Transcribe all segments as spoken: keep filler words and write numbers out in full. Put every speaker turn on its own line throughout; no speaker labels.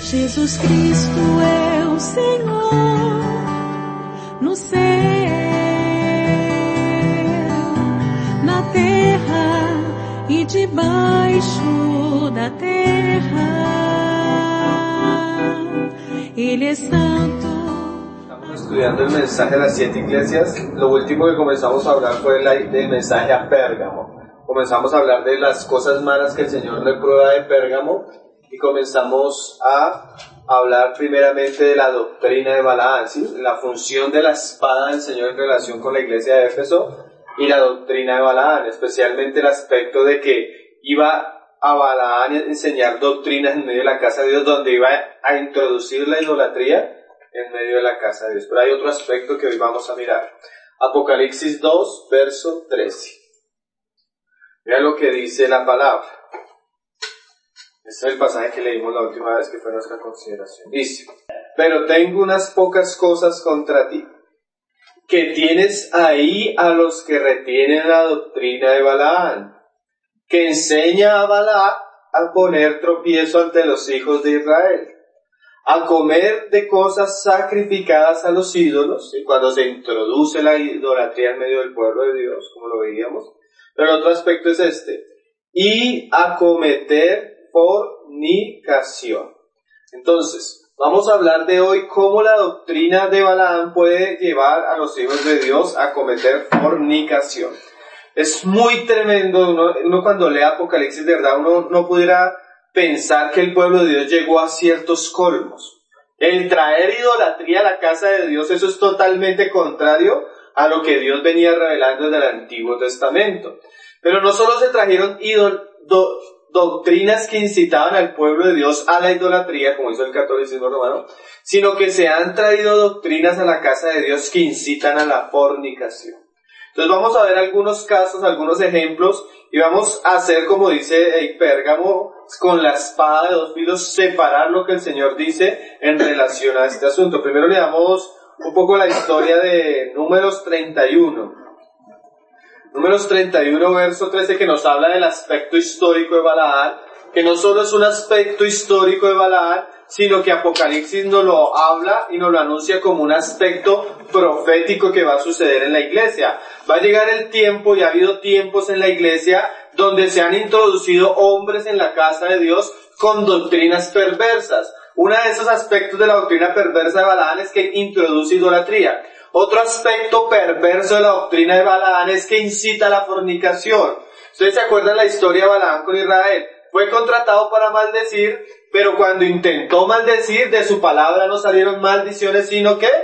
Jesus Cristo é o Senhor no céu, na terra e debaixo da terra. Ele é santo.
Estamos estudiando el mensaje de las siete iglesias. Lo último que comenzamos a hablar fue la, del mensaje a Pérgamo. Comenzamos a hablar de las cosas malas que el Señor reprueba de Pérgamo y comenzamos a hablar primeramente de la doctrina de Balaam, ¿sí? La función de la espada del Señor en relación con la iglesia de Éfeso y la doctrina de Balaam, especialmente el aspecto de que iba a Balaam a enseñar doctrinas en medio de la casa de Dios, donde iba a introducir la idolatría en medio de la casa de Dios. Pero hay otro aspecto que hoy vamos a mirar. Apocalipsis dos, verso trece. Mira lo que dice la palabra. Este es el pasaje que leímos la última vez, que fue nuestra consideración. Dice: pero tengo unas pocas cosas contra ti, que tienes ahí a los que retienen la doctrina de Balaam, que enseña a Balaam a poner tropiezo ante los hijos de Israel, a comer de cosas sacrificadas a los ídolos, y cuando se introduce la idolatría en medio del pueblo de Dios, como lo veíamos. Pero el otro aspecto es este: y a cometer fornicación. Entonces, vamos a hablar de hoy cómo la doctrina de Balaam puede llevar a los hijos de Dios a cometer fornicación. Es muy tremendo. Uno, uno cuando lee Apocalipsis, de verdad, uno no pudiera pensar que el pueblo de Dios llegó a ciertos colmos. El traer idolatría a la casa de Dios, eso es totalmente contrario a lo que Dios venía revelando desde el Antiguo Testamento. Pero no solo se trajeron idol, do, doctrinas que incitaban al pueblo de Dios a la idolatría, como hizo el catolicismo romano, sino que se han traído doctrinas a la casa de Dios que incitan a la fornicación. Entonces vamos a ver algunos casos, algunos ejemplos, y vamos a hacer, como dice el Pérgamo, con la espada de dos filos, separar lo que el Señor dice en relación a este asunto. Primero le damos un poco la historia de Números treinta y uno. Números treinta y uno, verso trece, que nos habla del aspecto histórico de Balaam, que no solo es un aspecto histórico de Balaam, sino que Apocalipsis nos lo habla y nos lo anuncia como un aspecto profético que va a suceder en la iglesia. Va a llegar el tiempo, y ha habido tiempos en la iglesia, donde se han introducido hombres en la casa de Dios con doctrinas perversas. Uno de esos aspectos de la doctrina perversa de Balaam es que introduce idolatría. Otro aspecto perverso de la doctrina de Balaam es que incita a la fornicación. ¿Ustedes se acuerdan la historia de Balaam con Israel? Fue contratado para maldecir, pero cuando intentó maldecir, de su palabra no salieron maldiciones, sino que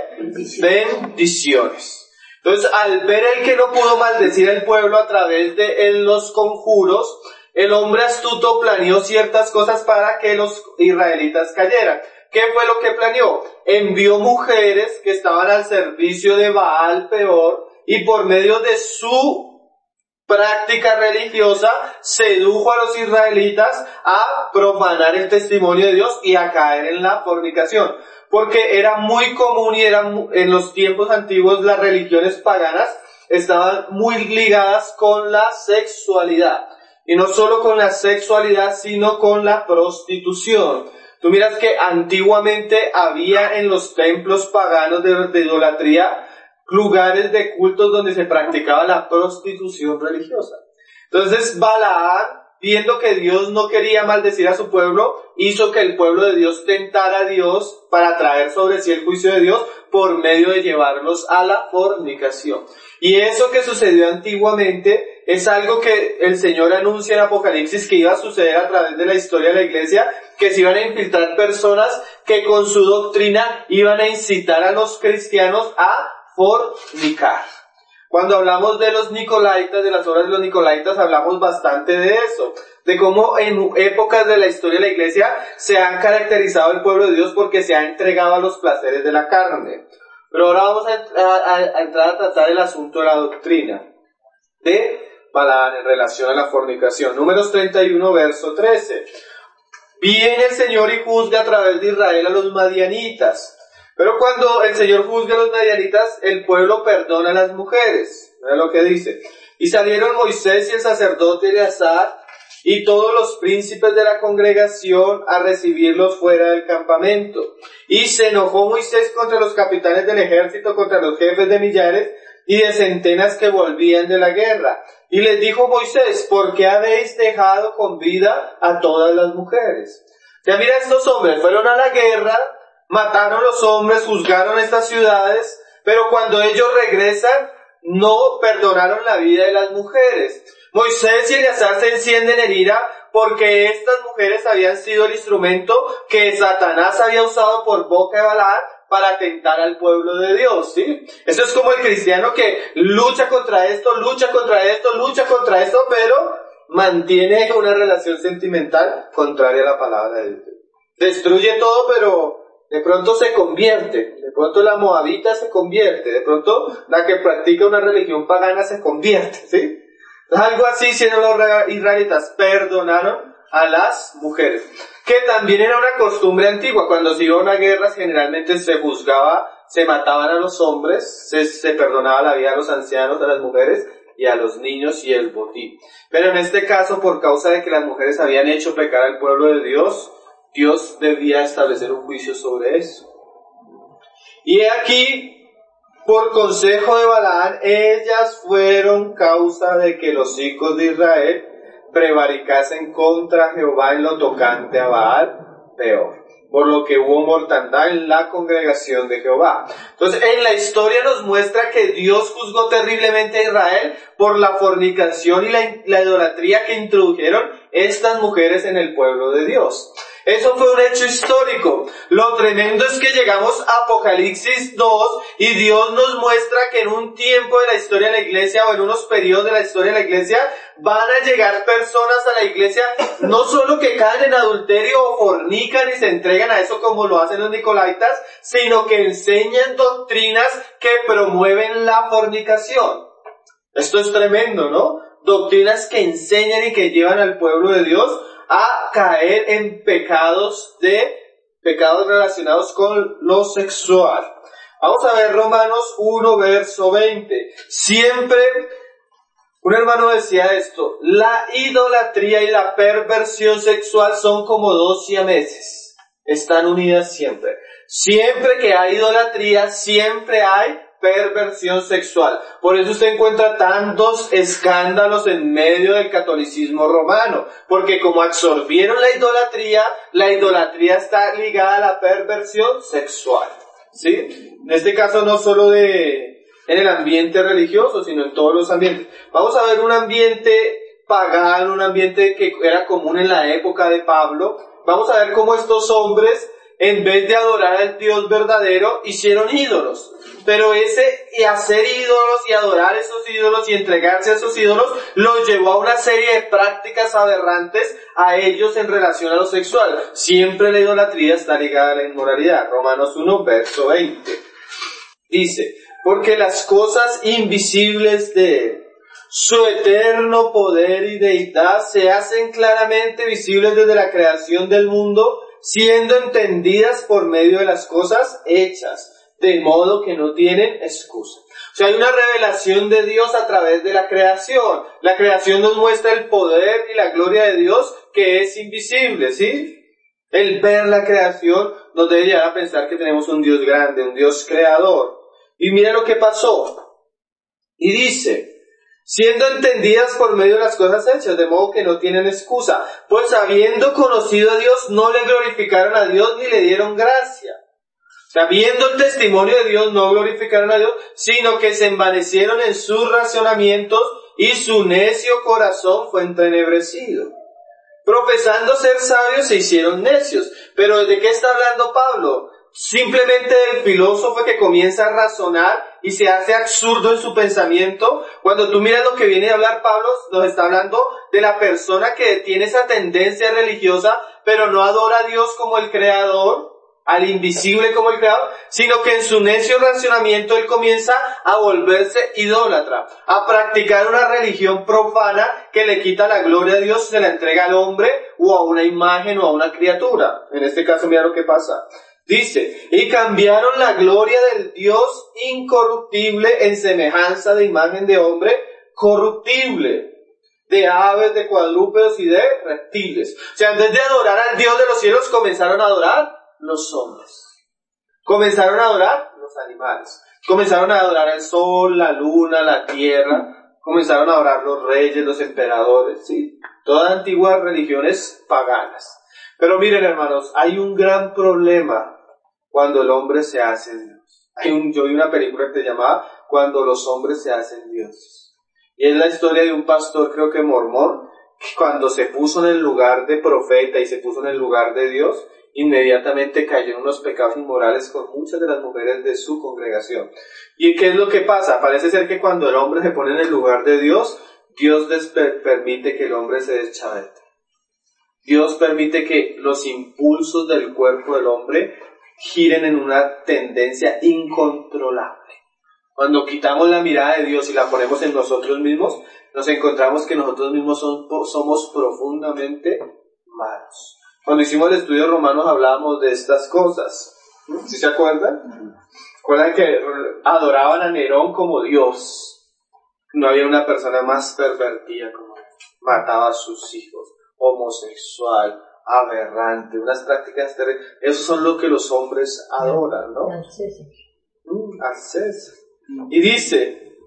bendiciones. Entonces, al ver el que no pudo maldecir al pueblo a través de los conjuros, el hombre astuto planeó ciertas cosas para que los israelitas cayeran. ¿Qué fue lo que planeó? Envió mujeres que estaban al servicio de Baal Peor, y por medio de su práctica religiosa sedujo a los israelitas a profanar el testimonio de Dios y a caer en la fornicación. Porque era muy común, y eran en los tiempos antiguos las religiones paganas estaban muy ligadas con la sexualidad. Y no solo con la sexualidad, sino con la prostitución. Tú miras que antiguamente había en los templos paganos de, de idolatría lugares de cultos donde se practicaba la prostitución religiosa. Entonces Balaam, viendo que Dios no quería maldecir a su pueblo, hizo que el pueblo de Dios tentara a Dios para traer sobre sí el juicio de Dios por medio de llevarlos a la fornicación. Y eso que sucedió antiguamente es algo que el Señor anuncia en Apocalipsis que iba a suceder a través de la historia de la iglesia, que se iban a infiltrar personas que con su doctrina iban a incitar a los cristianos a fornicar. Cuando hablamos de los Nicolaitas, de las obras de los Nicolaitas, hablamos bastante de eso, de cómo en épocas de la historia de la iglesia se han caracterizado el pueblo de Dios porque se ha entregado a los placeres de la carne. Pero ahora vamos a, a, a entrar a tratar el asunto de la doctrina de Balaam en relación a la fornicación. Números treinta y uno, verso trece. Viene el Señor y juzga a través de Israel a los madianitas. Pero cuando el Señor juzga a los madianitas, el pueblo perdona a las mujeres. Mira lo que dice. Y salieron Moisés y el sacerdote Eleazar y todos los príncipes de la congregación a recibirlos fuera del campamento. Y se enojó Moisés contra los capitanes del ejército, contra los jefes de millares y de centenas que volvían de la guerra. Y les dijo Moisés, ¿por qué habéis dejado con vida a todas las mujeres? Ya mira, estos hombres fueron a la guerra, mataron los hombres, juzgaron estas ciudades, pero cuando ellos regresan, no perdonaron la vida de las mujeres. Moisés y Eleazar se encienden en ira porque estas mujeres habían sido el instrumento que Satanás había usado por boca de Balaam para atentar al pueblo de Dios, ¿sí? Eso es como el cristiano que lucha contra esto, lucha contra esto, lucha contra esto, pero mantiene una relación sentimental contraria a la palabra de Dios. Destruye todo, pero de pronto se convierte, de pronto la moabita se convierte, de pronto la que practica una religión pagana se convierte, ¿sí? Algo así hicieron los israelitas, perdonaron a las mujeres, que también era una costumbre antigua. Cuando se iba a una guerra generalmente se juzgaba, se mataban a los hombres, se, se perdonaba la vida a los ancianos, a las mujeres y a los niños y el botín. Pero en este caso, por causa de que las mujeres habían hecho pecar al pueblo de Dios, Dios debía establecer un juicio sobre eso. Y he aquí, por consejo de Balaam, ellas fueron causa de que los hijos de Israel prevaricasen contra Jehová en lo tocante a Baal, peor, por lo que hubo mortandad en la congregación de Jehová. Entonces, en la historia nos muestra que Dios juzgó terriblemente a Israel por la fornicación y la, la idolatría que introdujeron estas mujeres en el pueblo de Dios. Eso fue un hecho histórico. Lo tremendo es que llegamos a Apocalipsis dos y Dios nos muestra que en un tiempo de la historia de la iglesia o en unos periodos de la historia de la iglesia van a llegar personas a la iglesia no solo que caen en adulterio o fornican y se entregan a eso como lo hacen los nicolaitas, sino que enseñan doctrinas que promueven la fornicación. Esto es tremendo, ¿no? Doctrinas que enseñan y que llevan al pueblo de Dios a caer en pecados de pecados relacionados con lo sexual. Vamos a ver Romanos uno, verso veinte. Siempre, un hermano decía esto, la idolatría y la perversión sexual son como dos siameses, están unidas siempre. Siempre que hay idolatría, siempre hay perversión sexual. Por eso usted encuentra tantos escándalos en medio del catolicismo romano, porque como absorbieron la idolatría, la idolatría está ligada a la perversión sexual, ¿sí? En este caso no solo de en el ambiente religioso, sino en todos los ambientes. Vamos a ver un ambiente pagano, un ambiente que era común en la época de Pablo. Vamos a ver cómo estos hombres, en vez de adorar al Dios verdadero, hicieron ídolos. Pero ese y hacer ídolos y adorar esos ídolos y entregarse a esos ídolos los llevó a una serie de prácticas aberrantes a ellos en relación a lo sexual. Siempre la idolatría está ligada a la inmoralidad. Romanos uno, verso veinte. Dice, porque las cosas invisibles de Él, su eterno poder y deidad, se hacen claramente visibles desde la creación del mundo, siendo entendidas por medio de las cosas hechas, de modo que no tienen excusa. O sea, hay una revelación de Dios a través de la creación. La creación nos muestra el poder y la gloria de Dios que es invisible, ¿sí? El ver la creación nos debe llevar a pensar que tenemos un Dios grande, un Dios creador. Y mira lo que pasó. Y dice, siendo entendidas por medio de las cosas hechas, de modo que no tienen excusa, pues habiendo conocido a Dios, no le glorificaron a Dios ni le dieron gracia. Sabiendo el testimonio de Dios, no glorificaron a Dios, sino que se envanecieron en sus razonamientos y su necio corazón fue entenebrecido. Profesando ser sabios, se hicieron necios. Pero ¿de qué está hablando Pablo? Simplemente del filósofo que comienza a razonar y se hace absurdo en su pensamiento. Cuando tú miras lo que viene a hablar Pablo, nos está hablando de la persona que tiene esa tendencia religiosa, pero no adora a Dios como el creador, al invisible como el creador, sino que en su necio racionamiento él comienza a volverse idólatra, a practicar una religión profana que le quita la gloria a Dios y se la entrega al hombre o a una imagen o a una criatura. En este caso mira lo que pasa. Dice, y cambiaron la gloria del Dios incorruptible en semejanza de imagen de hombre corruptible, de aves, de cuadrúpedos y de reptiles. O sea, en vez de adorar al Dios de los cielos, comenzaron a adorar los hombres. Comenzaron a adorar los animales. Comenzaron a adorar el sol, la luna, la tierra. Comenzaron a adorar los reyes, los emperadores, ¿sí? Todas antiguas religiones paganas. Pero miren, hermanos, hay un gran problema cuando el hombre se hace Dios. Hay un, yo vi una película que se llamaba Cuando los hombres se hacen dioses. Y es la historia de un pastor, creo que mormón, que cuando se puso en el lugar de profeta y se puso en el lugar de Dios, inmediatamente cayó en unos pecados inmorales con muchas de las mujeres de su congregación. ¿Y qué es lo que pasa? Parece ser que cuando el hombre se pone en el lugar de Dios, Dios les per- permite que el hombre se deschavete. Dios permite que los impulsos del cuerpo del hombre giren en una tendencia incontrolable. Cuando quitamos la mirada de Dios y la ponemos en nosotros mismos, nos encontramos que nosotros mismos son, somos profundamente malos. Cuando hicimos el estudio romano hablábamos de estas cosas. ¿Sí se acuerdan? ¿Recuerdan que adoraban a Nerón como Dios? No había una persona más pervertida como él. Mataba a sus hijos, homosexual, aberrante, unas prácticas terribles. Eso son lo que los hombres adoran, ¿no? Al César. Mm, al César. Y dice,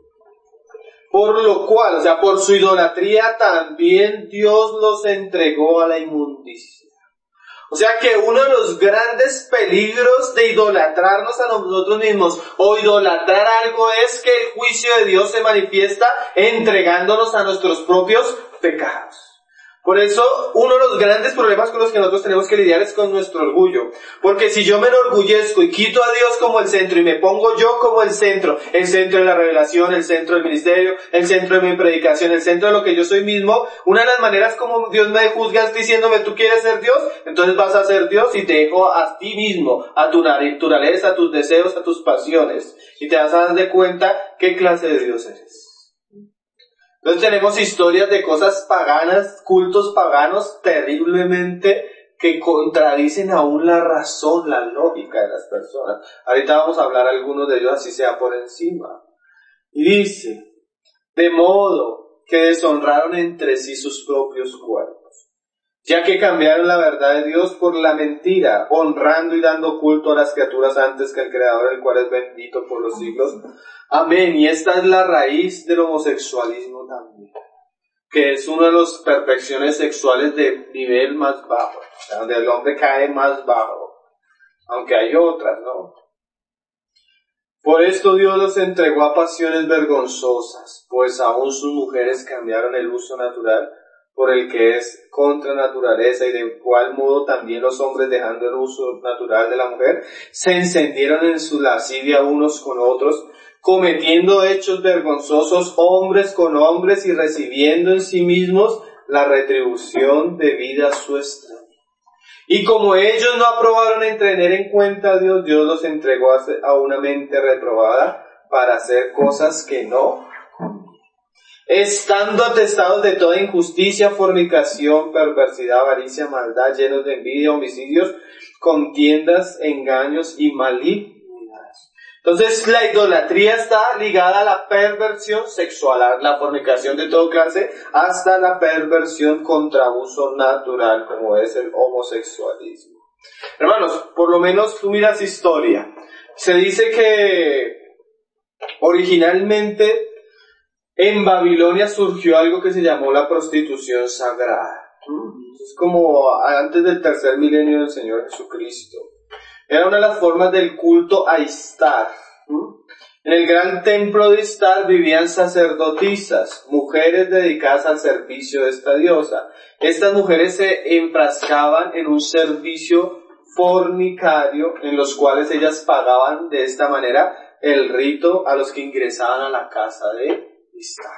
por lo cual, o sea, por su idolatría también Dios los entregó a la inmundicia. O sea que uno de los grandes peligros de idolatrarnos a nosotros mismos o idolatrar algo es que el juicio de Dios se manifiesta entregándonos a nuestros propios pecados. Por eso, uno de los grandes problemas con los que nosotros tenemos que lidiar es con nuestro orgullo. Porque si yo me enorgullezco y quito a Dios como el centro y me pongo yo como el centro, el centro de la revelación, el centro del ministerio, el centro de mi predicación, el centro de lo que yo soy mismo, una de las maneras como Dios me juzga es diciéndome, ¿tú quieres ser Dios? Entonces vas a ser Dios y te dejo a ti mismo, a tu naturaleza, a tus deseos, a tus pasiones. Y te vas a dar de cuenta qué clase de Dios eres. Entonces tenemos historias de cosas paganas, cultos paganos terriblemente que contradicen aún la razón, la lógica de las personas. Ahorita vamos a hablar algunos de ellos, así sea por encima. Y dice, de modo que deshonraron entre sí sus propios cuerpos, ya que cambiaron la verdad de Dios por la mentira, honrando y dando culto a las criaturas antes que al Creador, el cual es bendito por los siglos. Amén. Y esta es la raíz del homosexualismo también, que es una de las perfecciones sexuales de nivel más bajo, o sea, donde el hombre cae más bajo, aunque hay otras, ¿no? Por esto Dios los entregó a pasiones vergonzosas, pues aún sus mujeres cambiaron el uso natural por el que es contra naturaleza, y de igual modo también los hombres, dejando el uso natural de la mujer, se encendieron en su lascivia unos con otros, cometiendo hechos vergonzosos hombres con hombres y recibiendo en sí mismos la retribución debida a su extraño. Y como ellos no aprobaron en tener en cuenta a Dios, Dios los entregó a una mente reprobada para hacer cosas que no, estando atestados de toda injusticia, fornicación, perversidad, avaricia, maldad, llenos de envidia, homicidios, contiendas, engaños y malignidades. Entonces la idolatría está ligada a la perversión sexual, a la fornicación de toda clase, hasta la perversión contra uso natural, como es el homosexualismo. Hermanos, por lo menos tú miras historia. Se dice que originalmente en Babilonia surgió algo que se llamó la prostitución sagrada. Es como antes del tercer milenio del Señor Jesucristo. Era una de las formas del culto a Istar. En el gran templo de Istar vivían sacerdotisas, mujeres dedicadas al servicio de esta diosa. Estas mujeres se enfrascaban en un servicio fornicario en los cuales ellas pagaban de esta manera el rito a los que ingresaban a la casa de Istar.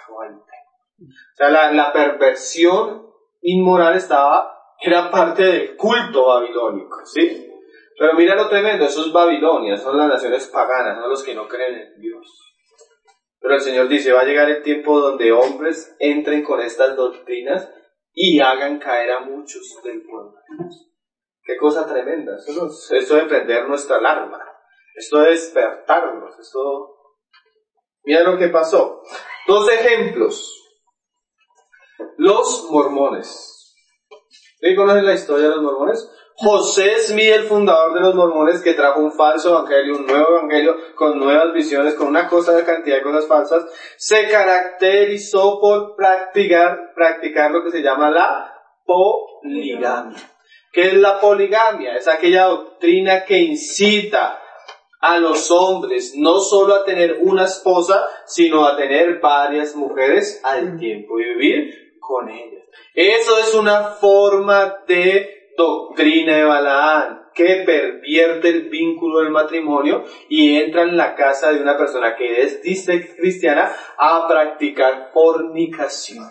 O sea, la, la perversión inmoral estaba, era parte del culto babilónico, ¿sí? Pero mira lo tremendo, eso es Babilonia, son las naciones paganas, no los que no creen en Dios. Pero el Señor dice, va a llegar el tiempo donde hombres entren con estas doctrinas y hagan caer a muchos del pueblo de Dios. Qué cosa tremenda, esto, es, esto de prender nuestra alarma, esto de despertarnos, esto... Mira lo que pasó. Dos ejemplos. los mormones. ¿Sí conocen la historia de los mormones? José Smith, el fundador de los mormones, que trajo un falso evangelio, un nuevo evangelio con nuevas visiones, con una cosa de cantidad de cosas falsas, se caracterizó por practicar, practicar lo que se llama la poligamia. ¿Qué es la poligamia? Es aquella doctrina que incita a los hombres no solo a tener una esposa, sino a tener varias mujeres al tiempo y vivir con ellas. Eso es una forma de doctrina de Balaam, que pervierte el vínculo del matrimonio y entra en la casa de una persona que es, dice, cristiana, a practicar fornicación.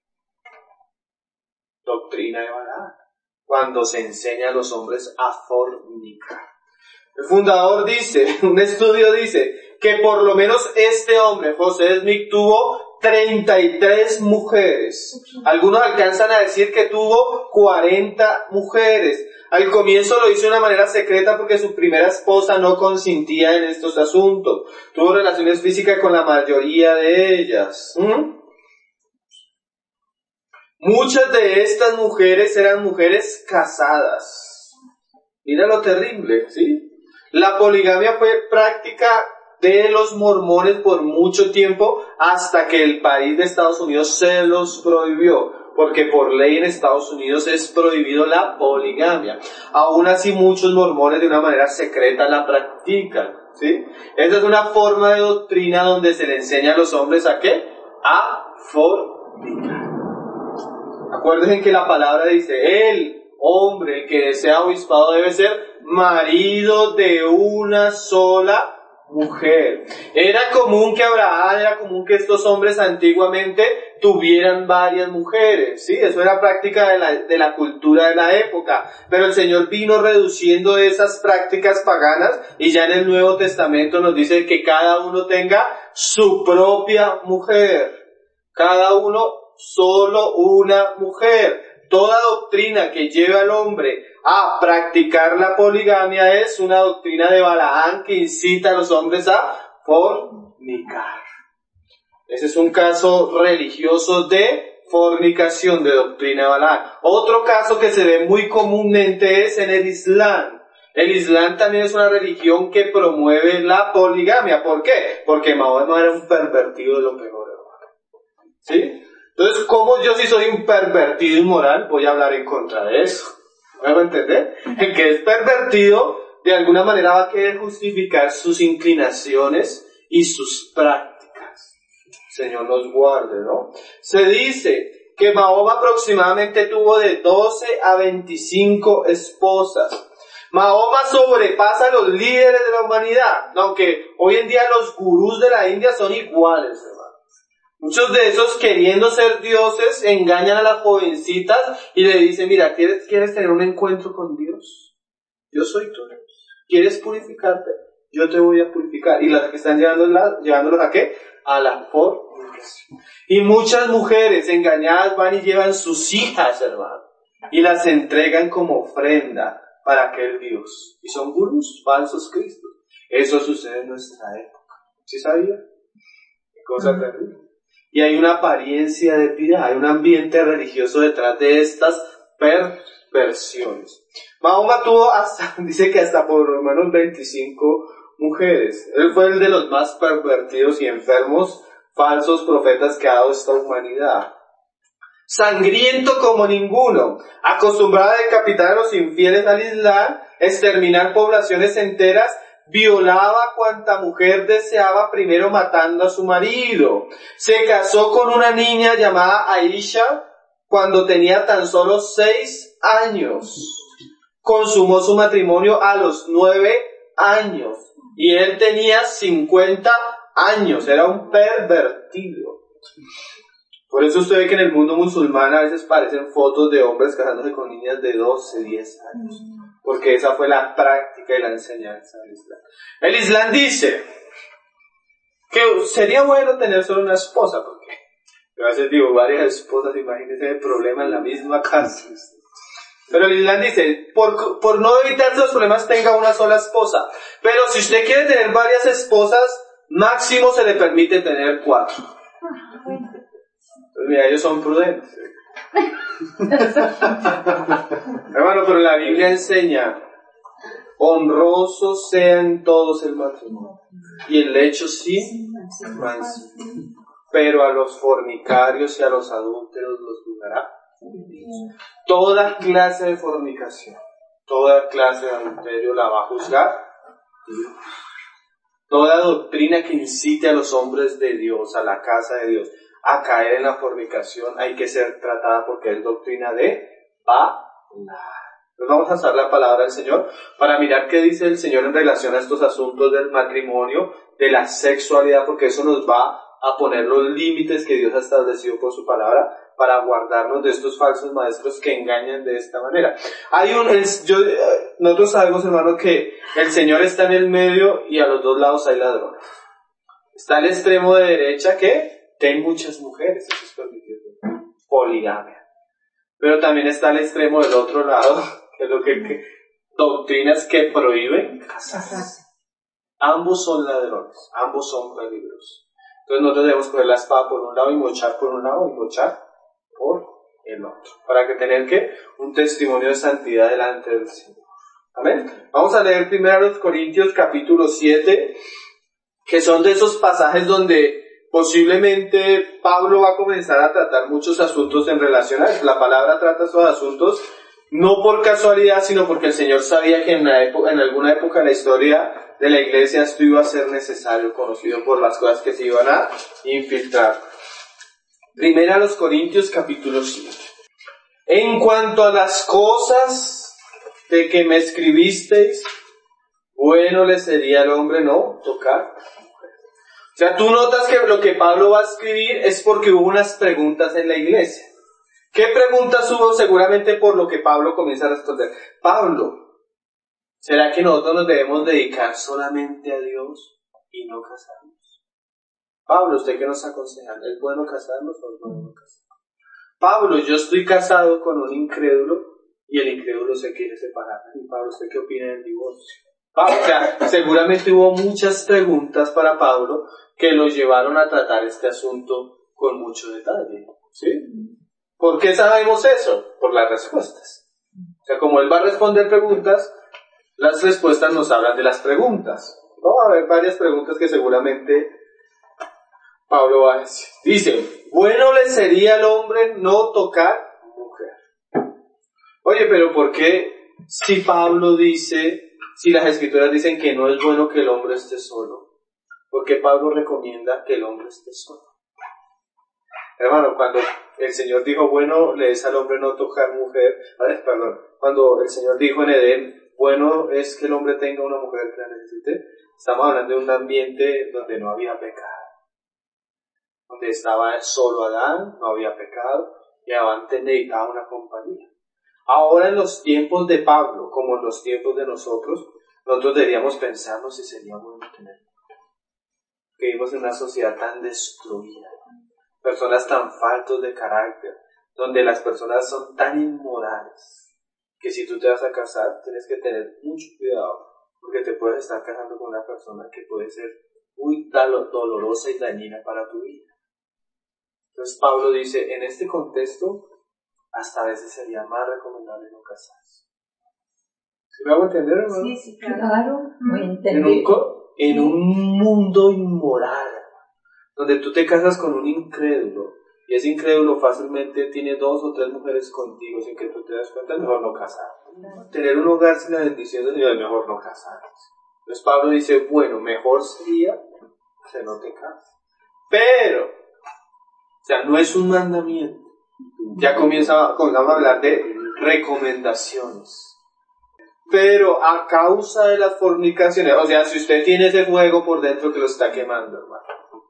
Doctrina de Balaam, cuando se enseña a los hombres a fornicar. El fundador dice, un estudio dice, que por lo menos este hombre, José Smith, tuvo treinta y tres mujeres. Algunos alcanzan a decir que tuvo cuarenta mujeres. Al comienzo lo hizo de una manera secreta porque su primera esposa no consintía en estos asuntos. Tuvo relaciones físicas con la mayoría de ellas. ¿Mm? Muchas de estas mujeres eran mujeres casadas. Mira lo terrible, ¿sí? La poligamia fue práctica de los mormones por mucho tiempo hasta que el país de Estados Unidos se los prohibió, porque por ley en Estados Unidos es prohibido la poligamia. Aún así muchos mormones de una manera secreta la practican, ¿sí? Esa es una forma de doctrina donde se le enseña a los hombres ¿a qué? A fornicar. Acuérdense que la palabra dice, el hombre, el que desea obispado debe ser marido de una sola mujer. Era común que Abraham, era común que estos hombres antiguamente tuvieran varias mujeres, ¿sí? Eso era práctica de la, de la cultura de la época, pero el Señor vino reduciendo esas prácticas paganas y ya en el Nuevo Testamento nos dice que cada uno tenga su propia mujer, cada uno solo una mujer. Toda doctrina que lleve al hombre a practicar la poligamia es una doctrina de Balaam que incita a los hombres a fornicar. Ese es un caso religioso de fornicación, de doctrina de Balaam. Otro caso que se ve muy comúnmente es en el Islam. El Islam también es una religión que promueve la poligamia. ¿Por qué? Porque Mahoma era un pervertido de lo peor, hermano. ¿Sí? Entonces, como yo sí soy un pervertido inmoral, voy a hablar en contra de eso. ¿Me hago entender? El que es pervertido, de alguna manera va a querer justificar sus inclinaciones y sus prácticas. Señor nos guarde, ¿no? Se dice que Mahoma aproximadamente tuvo de doce a veinticinco esposas. Mahoma sobrepasa a los líderes de la humanidad, aunque hoy en día los gurús de la India son iguales, hermano. Muchos de esos, queriendo ser dioses, engañan a las jovencitas y le dicen, mira, ¿quieres, ¿quieres tener un encuentro con Dios? Yo soy tu Dios. ¿Quieres purificarte? Yo te voy a purificar. ¿Y las que están llevándolas, llevándolos a qué? A la fornicación. Y muchas mujeres engañadas van y llevan sus hijas, hermano, y las entregan como ofrenda para aquel Dios. Y son gurús, falsos cristos. Eso sucede en nuestra época. ¿Sí sabía? Qué cosa terrible. Y hay una apariencia de piedad, hay un ambiente religioso detrás de estas perversiones. Mahoma tuvo hasta, dice que hasta por lo menos veinticinco mujeres. Él fue el de los más pervertidos y enfermos falsos profetas que ha dado esta humanidad. Sangriento como ninguno, acostumbrado a decapitar a los infieles al Islam, exterminar poblaciones enteras, violaba cuanta mujer deseaba, primero matando a su marido. Se casó con una niña llamada Aisha cuando tenía tan solo seis años. Consumó su matrimonio a los nueve años y él tenía cincuenta años, era un pervertido. Por eso usted ve que en el mundo musulmán a veces parecen fotos de hombres casándose con niñas de doce, diez años. Porque esa fue la práctica y la enseñanza del Islam. El Islam dice que sería bueno tener solo una esposa, porque a veces digo varias esposas, imagínense el problema en la misma casa. Pero el Islam dice, por, por no evitarse los problemas, tenga una sola esposa. Pero si usted quiere tener varias esposas, máximo se le permite tener cuatro. Entonces, mira, ellos son prudentes. Hermano, pero la Biblia enseña, honrosos sean todos el matrimonio, y el lecho sin mansión, pero a los fornicarios y a los adúlteros los juzgará. Toda clase de fornicación, toda clase de adulterio la va a juzgar Dios. Toda doctrina que incite a los hombres de Dios, a la casa de Dios, a caer en la fornicación, hay que ser tratada porque es doctrina de Balaam. Entonces vamos a usar la palabra del Señor para mirar qué dice el Señor en relación a estos asuntos del matrimonio, de la sexualidad, porque eso nos va a poner los límites que Dios ha establecido por su palabra para guardarnos de estos falsos maestros que engañan de esta manera. Hay un, el, yo, nosotros sabemos, hermano, que el Señor está en el medio y a los dos lados hay ladrones. Está al extremo de derecha que hay muchas mujeres, eso es permitido, poligamia. Pero también está al extremo del otro lado, que es lo que, que doctrinas que prohíben casarse. Ambos son ladrones, ambos son peligrosos. Entonces nosotros debemos coger la espada por un lado y mochar por un lado y mochar por el otro. Para que tener que un testimonio de santidad delante del Señor. Amén. Vamos a leer primero a los Corintios capítulo siete, que son de esos pasajes donde posiblemente Pablo va a comenzar a tratar muchos asuntos en relación a eso. La palabra trata esos asuntos no por casualidad, sino porque el Señor sabía que en, la época, en alguna época de la historia de la iglesia esto iba a ser necesario, conocido por las cosas que se iban a infiltrar. Primera a los Corintios capítulo siete. En cuanto a las cosas de que me escribisteis, bueno le sería al hombre no tocar. O sea, tú notas que lo que Pablo va a escribir es porque hubo unas preguntas en la iglesia. ¿Qué preguntas hubo? Seguramente por lo que Pablo comienza a responder. Pablo, ¿será que nosotros nos debemos dedicar solamente a Dios y no casarnos? Pablo, ¿usted qué nos aconseja? ¿Es bueno casarnos o no es bueno casarnos? Pablo, yo estoy casado con un incrédulo y el incrédulo se quiere separar. Y Pablo, ¿usted qué opina del divorcio? Pablo, o sea, seguramente hubo muchas preguntas para Pablo que lo llevaron a tratar este asunto con mucho detalle. ¿Sí? ¿Por qué sabemos eso? Por las respuestas. O sea, como él va a responder preguntas, las respuestas nos hablan de las preguntas. ¿No? Va a haber varias preguntas que seguramente Pablo va a decir. Dice, bueno le sería al hombre no tocar mujer. Oye, pero ¿por qué si Pablo dice... Si las escrituras dicen que no es bueno que el hombre esté solo, ¿por qué Pablo recomienda que el hombre esté solo? Hermano, cuando el Señor dijo, bueno, le es al hombre no tocar mujer, a ver, perdón, cuando el Señor dijo en Edén, bueno es que el hombre tenga una mujer que la necesite, estamos hablando de un ambiente donde no había pecado, donde estaba solo Adán, no había pecado, y antes necesitaba una compañía. Ahora en los tiempos de Pablo, como en los tiempos de nosotros, nosotros deberíamos pensarnos si sería bueno tener. Vivimos en una sociedad tan destruida, personas tan faltos de carácter, donde las personas son tan inmorales, que si tú te vas a casar, tienes que tener mucho cuidado, porque te puedes estar casando con una persona que puede ser muy dolorosa y dañina para tu vida. Entonces Pablo dice, en este contexto, hasta a veces sería más recomendable no casarse. ¿Sí me hago entender, hermano?
Sí, sí, claro. Muy
en, un, en un mundo inmoral, donde tú te casas con un incrédulo, y ese incrédulo fácilmente tiene dos o tres mujeres contigo sin que tú te das cuenta, es mejor no casarte. Tener un hogar sin la bendición de Dios es mejor no casarse. Entonces Pablo dice, bueno, mejor sería que no te cases. Pero, o sea, no es un mandamiento. Ya comienza, comenzamos a hablar de recomendaciones. Pero a causa de las fornicaciones, o sea, si usted tiene ese fuego por dentro que lo está quemando, hermano.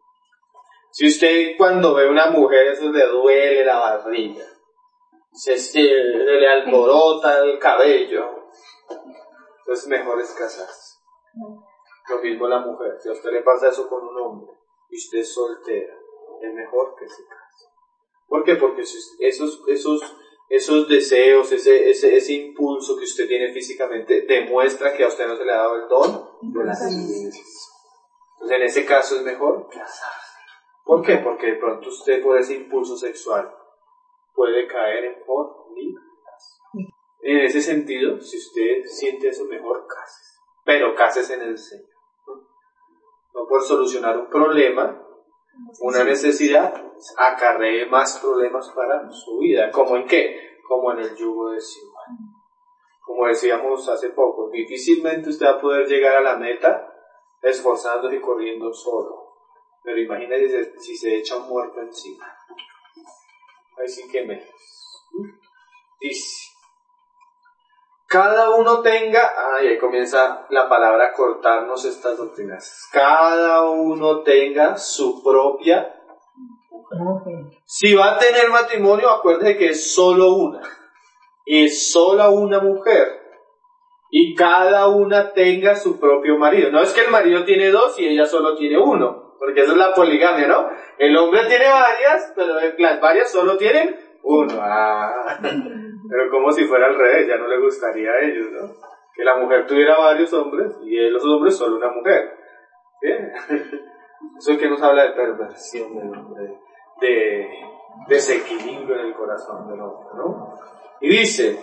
Si usted cuando ve una mujer eso le duele la barriga, se, se le alborota el cabello, entonces mejor es casarse. Lo mismo la mujer, si a usted le pasa eso con un hombre y usted es soltera, es mejor que se case. ¿Por qué? Porque esos, esos, esos deseos, ese, ese, ese impulso que usted tiene físicamente demuestra que a usted no se le ha dado el don de las ciencias. Entonces en ese caso es mejor casarse. ¿Por qué? Porque de pronto usted por ese impulso sexual puede caer en fornicación. En ese sentido, si usted siente eso, mejor cásese. Pero cásese en el Señor. No por solucionar un problema, una necesidad, acarree más problemas para su vida. ¿Cómo en qué? Como en el yugo desigual. Como decíamos hace poco, difícilmente usted va a poder llegar a la meta esforzándose y corriendo solo. Pero imagínese si se echa un muerto encima. Ahí sí que menos. Dice, cada uno tenga, ah, y ahí comienza la palabra a cortarnos estas doctrinas. Cada uno tenga su propia mujer. Si va a tener matrimonio, acuérdese que es solo una. Es sola una mujer. Y cada una tenga su propio marido. No es que el marido tiene dos y ella solo tiene uno. Porque esa es la poligamia, ¿no? El hombre tiene varias, pero las varias solo tienen uno. Ah, pero como si fuera al revés, ya no le gustaría a ellos, ¿no? Que la mujer tuviera varios hombres y los hombres solo una mujer. ¿Bien? Eso es que nos habla de perversión del hombre, de desequilibrio en el corazón del hombre, ¿no? Y dice,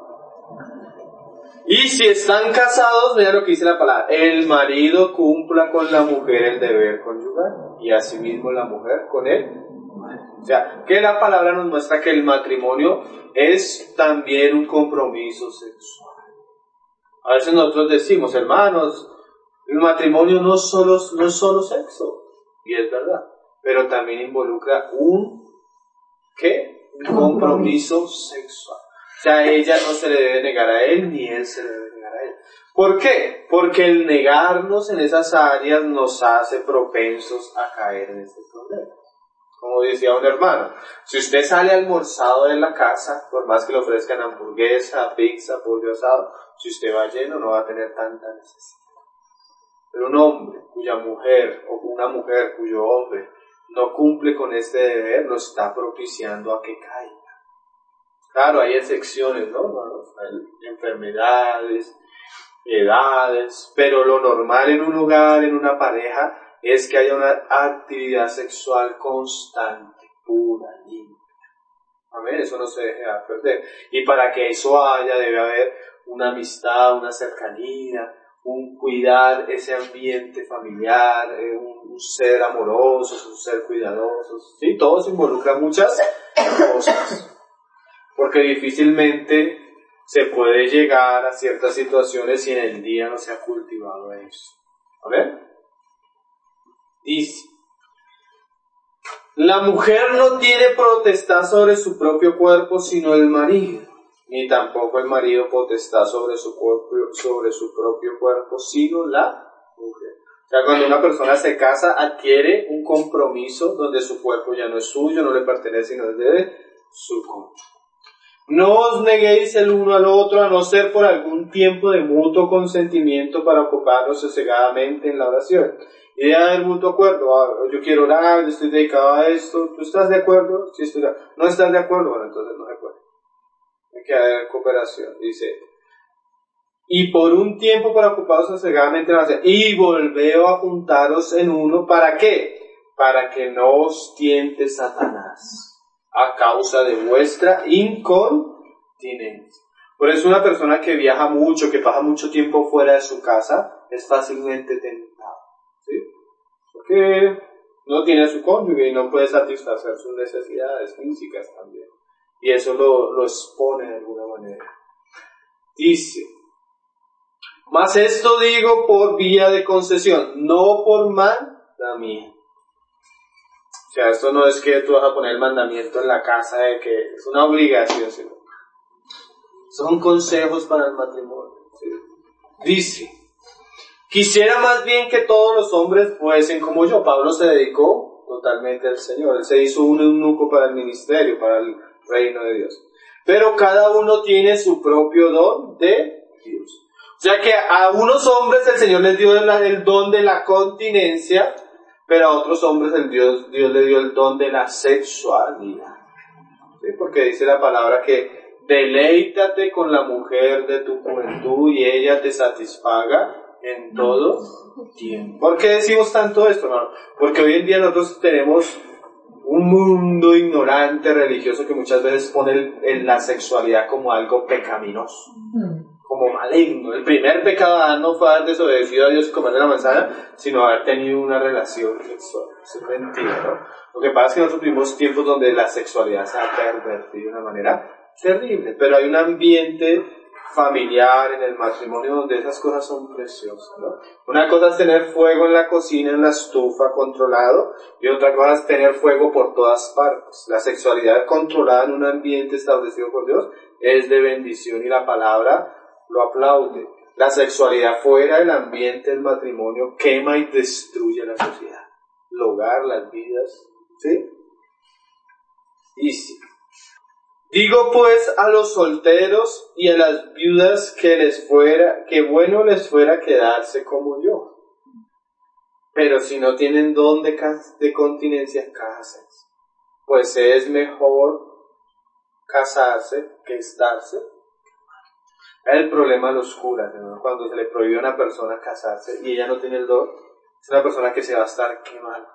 y si están casados, mira lo que dice la palabra, el marido cumpla con la mujer el deber conyugal y asimismo la mujer con él. O sea, que la palabra nos muestra que el matrimonio es también un compromiso sexual. A veces nosotros decimos, hermanos, el matrimonio no, solo, no es solo sexo, y es verdad, pero también involucra un, ¿qué? Un compromiso sexual. O sea, ella no se le debe negar a él, ni él se le debe negar a él. ¿Por qué? Porque el negarnos en esas áreas nos hace propensos a caer en este problema. Como decía un hermano, si usted sale almorzado de la casa, por más que le ofrezcan hamburguesa, pizza, pollo asado, si usted va lleno no va a tener tanta necesidad. Pero un hombre cuya mujer, o una mujer cuyo hombre, no cumple con este deber, lo está propiciando a que caiga. Claro, hay excepciones, ¿no? Hay enfermedades, edades, pero lo normal en un hogar, en una pareja, es que haya una actividad sexual constante, pura, limpia. Amén, eso no se deje perder. Y para que eso haya, debe haber una amistad, una cercanía, un cuidar ese ambiente familiar, eh, un, un ser amoroso, un ser cuidadoso. Sí, todo se involucra muchas cosas. Porque difícilmente se puede llegar a ciertas situaciones si en el día no se ha cultivado eso. ¿Amén? Dice, la mujer no tiene potestad sobre su propio cuerpo sino el marido, ni tampoco el marido potestad sobre su cuerpo, sobre su propio cuerpo sino la mujer. O sea, cuando una persona se casa, adquiere un compromiso donde su cuerpo ya no es suyo, no le pertenece, sino es de su cónyuge. No os neguéis el uno al otro, a no ser por algún tiempo de mutuo consentimiento para ocuparnos sosegadamente en la oración. Y debe haber mutuo acuerdo. Yo quiero orar, yo estoy dedicado a esto. ¿Tú estás de acuerdo? Sí, estoy de acuerdo. ¿No estás de acuerdo? Bueno, entonces no se puede. Hay que haber cooperación. Dice, y por un tiempo para ocuparos sosegadamente en la oración. Y volveo a juntaros en uno. ¿Para qué? Para que no os tiente Satanás a causa de vuestra incontinencia. Por eso una persona que viaja mucho, que pasa mucho tiempo fuera de su casa, es fácilmente tentado, ¿sí? Porque no tiene a su cónyuge y no puede satisfacer sus necesidades físicas también. Y eso lo, lo expone de alguna manera. Dice, mas esto digo por vía de concesión, no por mandamiento. O sea, esto no es que tú vas a poner el mandamiento en la casa de que es una obligación, sino son consejos para el matrimonio, ¿sí? Dice, quisiera más bien que todos los hombres fuesen como yo. Pablo se dedicó totalmente al Señor. Él se hizo un eunuco para el ministerio, para el reino de Dios. Pero cada uno tiene su propio don de Dios. O sea que a unos hombres el Señor les dio el don de la continencia, pero a otros hombres el Dios, Dios le dio el don de la sexualidad. ¿Sí? Porque dice la palabra que deleítate con la mujer de tu juventud y ella te satisfaga en todo tiempo. ¿Por qué decimos tanto esto, hermano? Porque hoy en día nosotros tenemos un mundo ignorante, religioso, que muchas veces pone el, el, la sexualidad como algo pecaminoso, como maligno. El primer pecado de Adán no fue haber desobedecido a Dios y comerle la manzana, sino haber tenido una relación sexual. Eso es mentira, ¿no? Lo que pasa es que nosotros vivimos tiempos donde la sexualidad se ha pervertido de una manera terrible, pero hay un ambiente familiar en el matrimonio donde esas cosas son preciosas, ¿no? Una cosa es tener fuego en la cocina, en la estufa, controlado, y otra cosa es tener fuego por todas partes. La sexualidad controlada en un ambiente establecido por Dios es de bendición y la palabra lo aplaude. La sexualidad fuera del ambiente del matrimonio quema y destruye la sociedad, el hogar, las vidas, ¿sí? Y sí. Digo pues a los solteros y a las viudas que les fuera, que bueno les fuera quedarse como yo. Pero si no tienen don de, de continencia, cásense. Pues es mejor casarse que estarse. El problema de los curas, ¿no? Cuando se le prohíbe a una persona casarse y ella no tiene el don, es una persona que se va a estar quemando,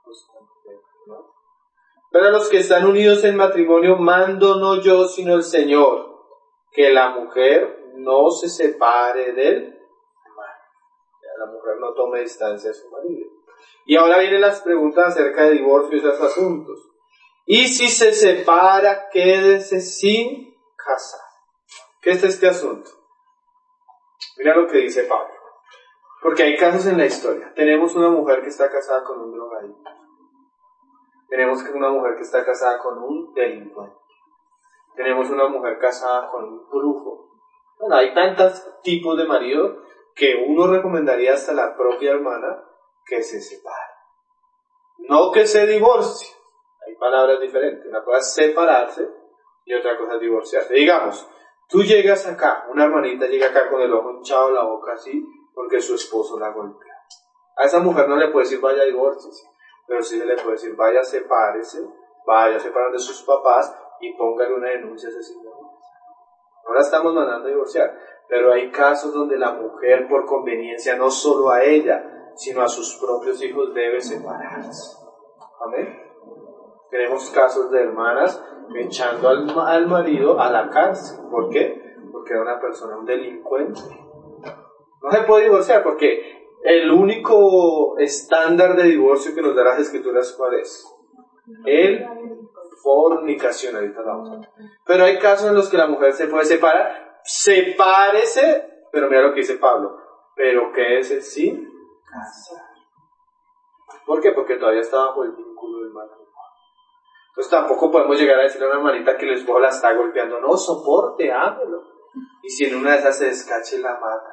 ¿no? Pero a los que están unidos en matrimonio, mando no yo, sino el Señor, que la mujer no se separe del marido. La mujer no tome distancia de su marido. Y ahora vienen las preguntas acerca de divorcio y esos asuntos. Y si se separa, quédese sin casar. ¿Qué es este asunto? Mira lo que dice Pablo. Porque hay casos en la historia. Tenemos una mujer que está casada con un drogadicto. Tenemos una mujer que está casada con un delincuente. Tenemos una mujer casada con un brujo. Bueno, hay tantos tipos de marido que uno recomendaría hasta la propia hermana que se separe. No que se divorcie. Hay palabras diferentes. Una cosa es separarse y otra cosa es divorciarse. Digamos, tú llegas acá, una hermanita llega acá con el ojo hinchado, la boca así, porque su esposo la golpea. A esa mujer no le puede decir vaya divorciarse. Pero sí se le puede decir, vaya, sepárese, vaya, sepárese de sus papás y póngale una denuncia a ese señor. No la estamos mandando a divorciar, pero hay casos donde la mujer, por conveniencia, no solo a ella, sino a sus propios hijos, debe separarse. Amén. Tenemos casos de hermanas echando al, al marido a la cárcel. ¿Por qué? Porque era una persona, un delincuente. No se puede divorciar porque el único estándar de divorcio que nos da las escrituras, ¿cuál es? El fornicación, ahorita vamos a ver. Pero hay casos en los que la mujer se puede separar, sepárese, pero mira lo que dice Pablo, pero quédese sin casar. ¿Por qué? Porque todavía está bajo el vínculo del matrimonio. Entonces tampoco podemos llegar a decirle a una hermanita que el esposo la está golpeando, no, soporte, ámelo. Y si en una de esas se descache, la mata.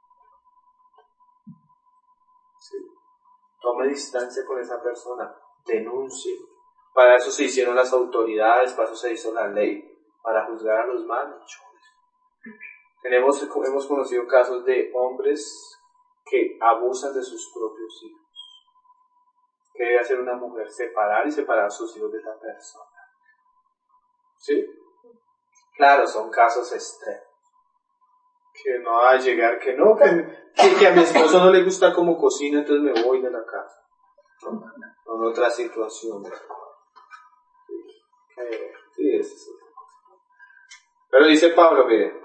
Sí. Tome distancia con esa persona, denuncie. Para eso se hicieron las autoridades, para eso se hizo la ley, para juzgar a los malhechores. Tenemos, hemos conocido casos de hombres que abusan de sus propios hijos. ¿Qué debe hacer una mujer? Separar y separar a sus hijos de esa persona. ¿Sí? Claro, son casos extremos. Que no va a llegar, que no, que, que, que a mi esposo no le gusta cómo cocina, entonces me voy de la casa. Con otras situaciones. Sí, sí, eso es otra cosa. Pero dice Pablo, mire.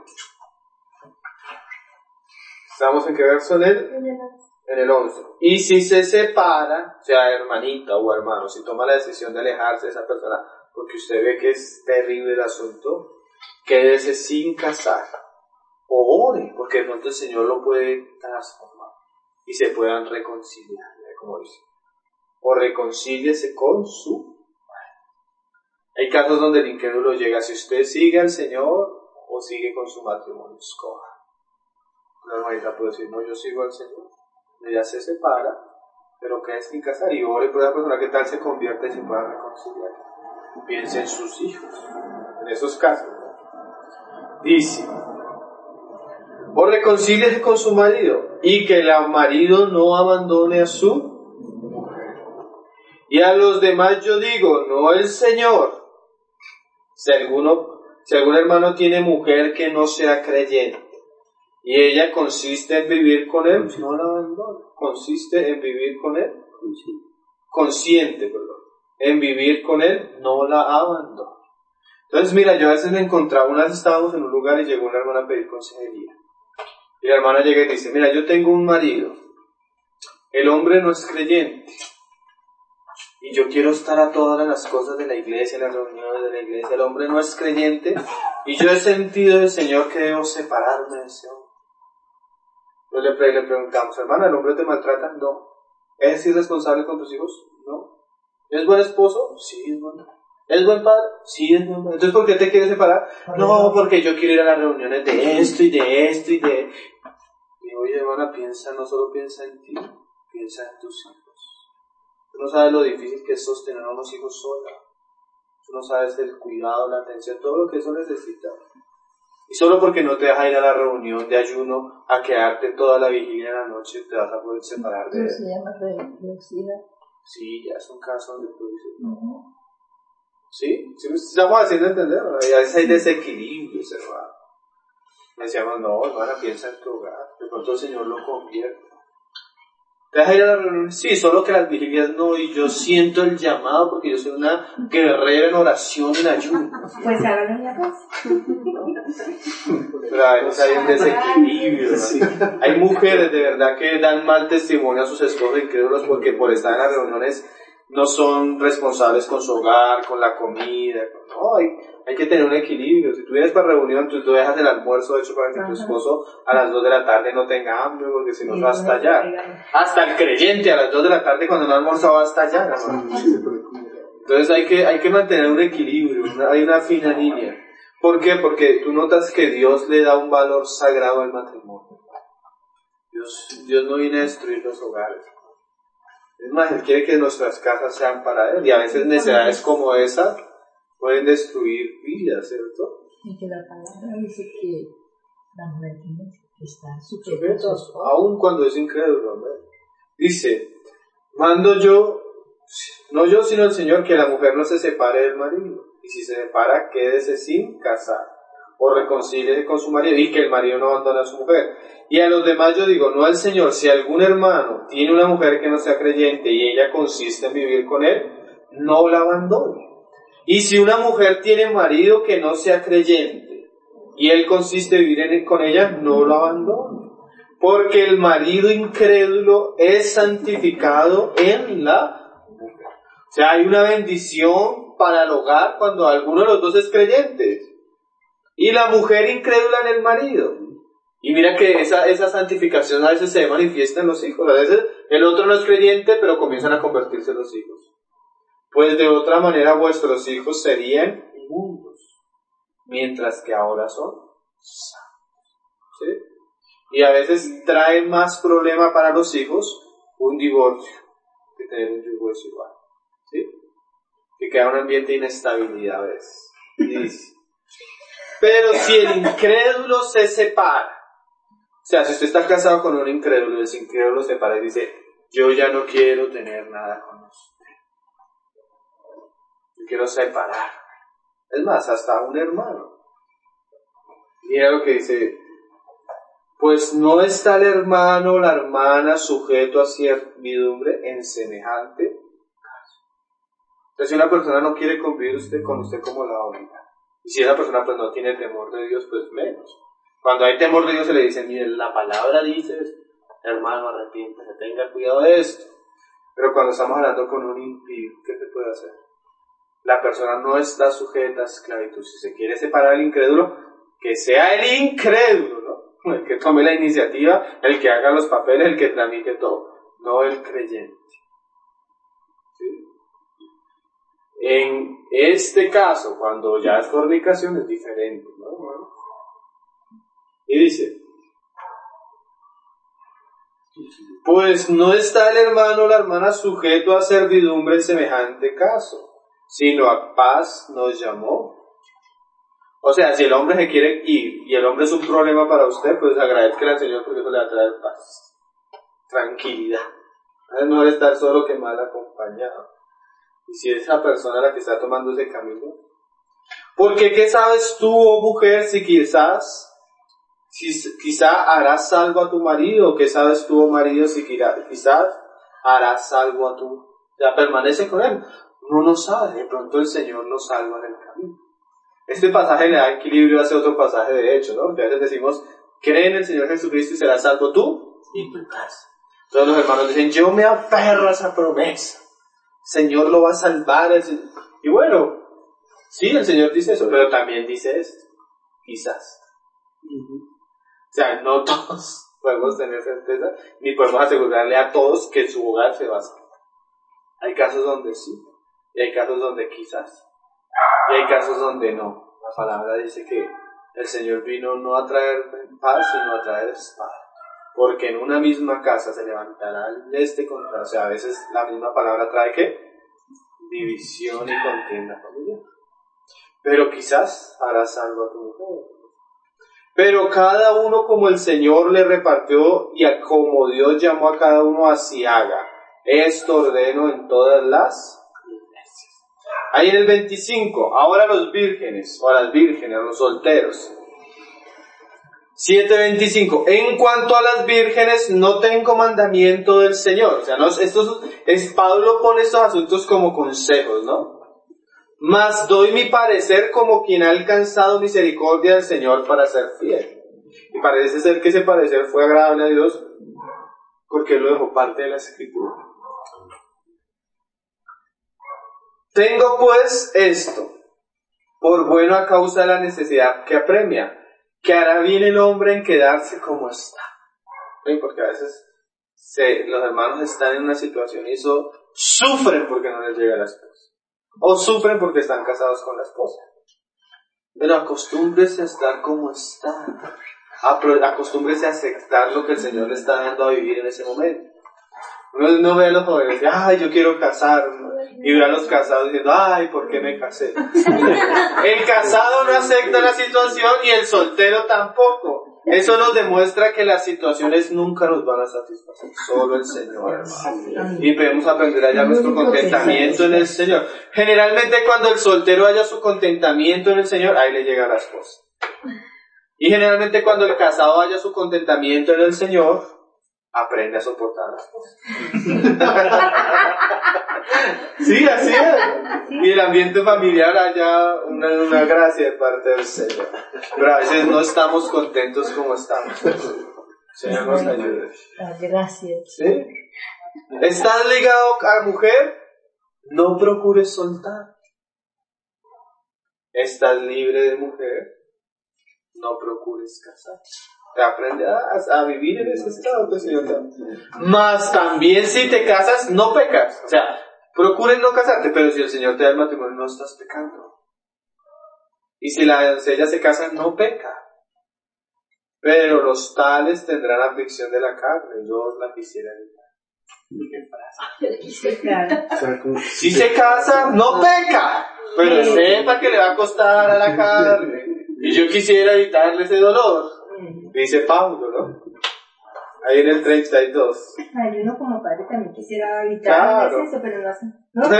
¿Estamos en qué verso en él? En el once. Y si se separa, sea hermanita o hermano, si toma la decisión de alejarse de esa persona, porque usted ve que es terrible el asunto, quédese sin casar. O ore, porque de pronto el Señor lo puede transformar y se puedan reconciliar, como dice. O reconcíliese con su madre. Hay casos donde el incrédulo llega, si usted sigue al Señor o sigue con su matrimonio, escoja. La hermanita puede decir, no, yo sigo al Señor. Ella se separa, pero queda sin casar y ore por esa persona que tal se convierte y se pueda reconciliar. Piense en sus hijos, en esos casos. Dice, o reconcíliese con su marido y que el marido no abandone a su mujer. Y a los demás yo digo, no el Señor. Si alguno, si algún hermano tiene mujer que no sea creyente Y ella consiste en vivir con él, no la abandona. Consiste en vivir con él, consciente, perdón, en vivir con él, no la abandona. Entonces, mira, yo a veces me encontraba, una vez estábamos en un lugar y llegó una hermana a pedir consejería. Y la hermana llega y dice, mira, yo tengo un marido, el hombre no es creyente, y yo quiero estar a todas las cosas de la iglesia, las reuniones de la iglesia, el hombre no es creyente, y yo he sentido del Señor que debo separarme de ese hombre. Entonces le, le preguntamos, hermana, ¿el hombre te maltrata? No. ¿Es irresponsable con tus hijos? No. ¿Es buen esposo? Sí, es bueno. ¿Es buen padre? Sí, es buen padre. Entonces, ¿por qué te quieres separar? No, porque yo quiero ir a las reuniones de esto y de esto y de... Y oye, hermana, piensa, no solo piensa en ti, piensa en tus hijos. Tú no sabes lo difícil que es sostener a unos hijos sola. Tú no sabes el cuidado, la atención, todo lo que eso necesita. Y solo porque no te deja ir a la reunión de ayuno a quedarte toda la vigilia en la noche, te vas a poder separar de él.
¿Se llama reducida?
Sí, ya es un caso donde tú dices, no. Uh-huh. ¿Sí? ¿Sí me estamos haciendo entender? ¿No? Y a veces hay desequilibrios, hermano. Decíamos, no, hermana, piensa en tu hogar. De pronto el Señor lo convierte. ¿Te deja ir a la reunión? Sí, solo que las vigilias no, y yo siento el llamado porque yo soy una guerrera en oración, en ayuno. Pues hágalo en la casa. Pero a veces hay un desequilibrio, ¿no? Hay mujeres de verdad que dan mal testimonio a sus esposos incrédulos porque por estar en las reuniones no son responsables con su hogar, con la comida. No, hay, hay que tener un equilibrio. Si tú vienes para reunión, tú, tú dejas el almuerzo hecho para que tu esposo a las dos de la tarde no tenga hambre, porque si no se va a estallar. Hasta el creyente a las dos de la tarde cuando no almuerza va a estallar, ¿no? Entonces hay que, hay que mantener un equilibrio, una, hay una fina línea. ¿Por qué? Porque tú notas que Dios le da un valor sagrado al matrimonio. Dios, Dios no viene a destruir los hogares. Es más, Él quiere que nuestras casas sean para Él. Y a veces necesidades como esa pueden destruir vidas, ¿cierto?
Y que la palabra dice que la mujer tiene que estar sujeta,
aun cuando es incrédulo, ¿no? Dice, mando yo, no yo sino el Señor, que la mujer no se separe del marido. Y si se separa, quédese sin casar. O reconcíliese con su marido, y que el marido no abandone a su mujer. Y a los demás yo digo, no al Señor, si algún hermano tiene una mujer que no sea creyente y ella consiste en vivir con él, no la abandone. Y si una mujer tiene marido que no sea creyente y él consiste en vivir en, con ella, no lo abandone. Porque el marido incrédulo es santificado en la mujer. O sea, hay una bendición para el hogar cuando alguno de los dos es creyente. Y la mujer incrédula en el marido. Y mira que esa, esa santificación a veces se manifiesta en los hijos. A veces el otro no es creyente, pero comienzan a convertirse en los hijos. Pues de otra manera vuestros hijos serían inmundos, mientras que ahora son santos. ¿Sí? Y a veces trae más problema para los hijos un divorcio que tener un yugo desigual. ¿Sí? Que queda un ambiente de inestabilidad a veces. Y dice, pero si el incrédulo se separa, o sea, si usted está casado con un incrédulo y el incrédulo se separa y dice, yo ya no quiero tener nada con usted, yo quiero separarme. Es más, hasta un hermano. Mira lo que dice, pues no está el hermano o la hermana sujeto a servidumbre en semejante caso. Entonces, si una persona no quiere convivir usted con usted, como la obliga. Y si esa persona pues no tiene temor de Dios, pues menos. Cuando hay temor de Dios se le dice, mire, la palabra dice, hermano, arrepiéntese, tenga cuidado de esto. Pero cuando estamos hablando con un impío, ¿qué se puede hacer? La persona no está sujeta a esclavitud. Si se quiere separar al incrédulo, que sea el incrédulo, ¿no? El que tome la iniciativa, el que haga los papeles, el que tramite todo, no el creyente. ¿Sí? En este caso, cuando ya es fornicación, es diferente, ¿no? Bueno. Y dice, pues no está el hermano o la hermana sujeto a servidumbre en semejante caso, sino a paz nos llamó. O sea, si el hombre se quiere ir y el hombre es un problema para usted, pues agradezca al Señor porque eso le va a traer paz, tranquilidad. Es mejor estar solo que mal acompañado. Y si es esa persona la que está tomando ese camino, porque ¿qué sabes tú, oh mujer, si quizás, Quizá harás salvo a tu marido, ¿qué sabes tú, oh marido, si quizás harás salvo a tu... Ya permanece con él. Uno no sabe, de pronto el Señor nos salva en el camino. Este pasaje le da equilibrio hacia otro pasaje de hecho, ¿no? Que a veces decimos, cree en el Señor Jesucristo y serás salvo tú y tu casa. Entonces los hermanos dicen, yo me aferro a esa promesa. El Señor lo va a salvar. Y bueno, sí, el Señor dice eso, pero también dice esto. Quizás. O sea, no todos podemos tener certeza, ni podemos asegurarle a todos que su hogar se va a salvar. Hay casos donde sí, y hay casos donde quizás, y hay casos donde no. La palabra dice que el Señor vino no a traer paz, sino a traer espada. Porque en una misma casa se levantará el este contra, o sea, a veces la misma palabra trae ¿qué? División y contienda familiar. Pero quizás hará salvo a tu mujer. Pero cada uno como el Señor le repartió y como Dios llamó a cada uno así haga. Esto ordeno en todas las iglesias. Ahí en el veinticinco, ahora los vírgenes, o las vírgenes, los solteros. siete veinticinco, en cuanto a las vírgenes, no tengo mandamiento del Señor. O sea, no, estos, es, Pablo pone estos asuntos como consejos, ¿no? Mas doy mi parecer como quien ha alcanzado misericordia del Señor para ser fiel. Y parece ser que ese parecer fue agradable a Dios porque Él lo dejó parte de la Escritura. Tengo pues esto, por bueno a causa de la necesidad que apremia, que hará bien el hombre en quedarse como está. ¿Sí? Porque a veces se, los hermanos están en una situación y eso sufren porque no les llega la esposa. O sufren porque están casados con la esposa. Pero acostúmbrese a estar como está. Acostúmbrese a aceptar lo que el Señor le está dando a vivir en ese momento. Uno no ve a los jóvenes, ay, yo quiero casarme. Y ve a los casados diciendo, ay, ¿por qué me casé? El casado no acepta la situación y el soltero tampoco. Eso nos demuestra que las situaciones nunca nos van a satisfacer, solo el Señor, hermano. Y debemos aprender a hallar nuestro contentamiento en el Señor. Generalmente cuando el soltero halla su contentamiento en el Señor, ahí le llega la esposa. Y generalmente cuando el casado halla su contentamiento en el Señor, aprende a soportar las cosas. Sí, así es. Y el ambiente familiar haya una, una gracia de parte del Señor. Pero a veces no estamos contentos como estamos. Señor nos ayude.
Gracias.
¿Sí? ¿Estás ligado a mujer? No procures soltar. ¿Estás libre de mujer? No procures casar. Aprende a, a vivir en ese estado, pues, Señor. Más también si te casas, no pecas. O sea, procures no casarte, pero si el Señor te da el matrimonio, no estás pecando. Y si la doncella se casa, no peca. Pero los tales tendrán aflicción de la carne. Yo la quisiera evitar. Si se casa, no peca. Pero sepa que le va a costar a la carne. Y yo quisiera evitarle ese dolor. Dice Pablo, ¿no? Ahí en el treinta y dos.
Ay, uno como padre también quisiera evitar
claro.
eso, pero no hace. ¿No?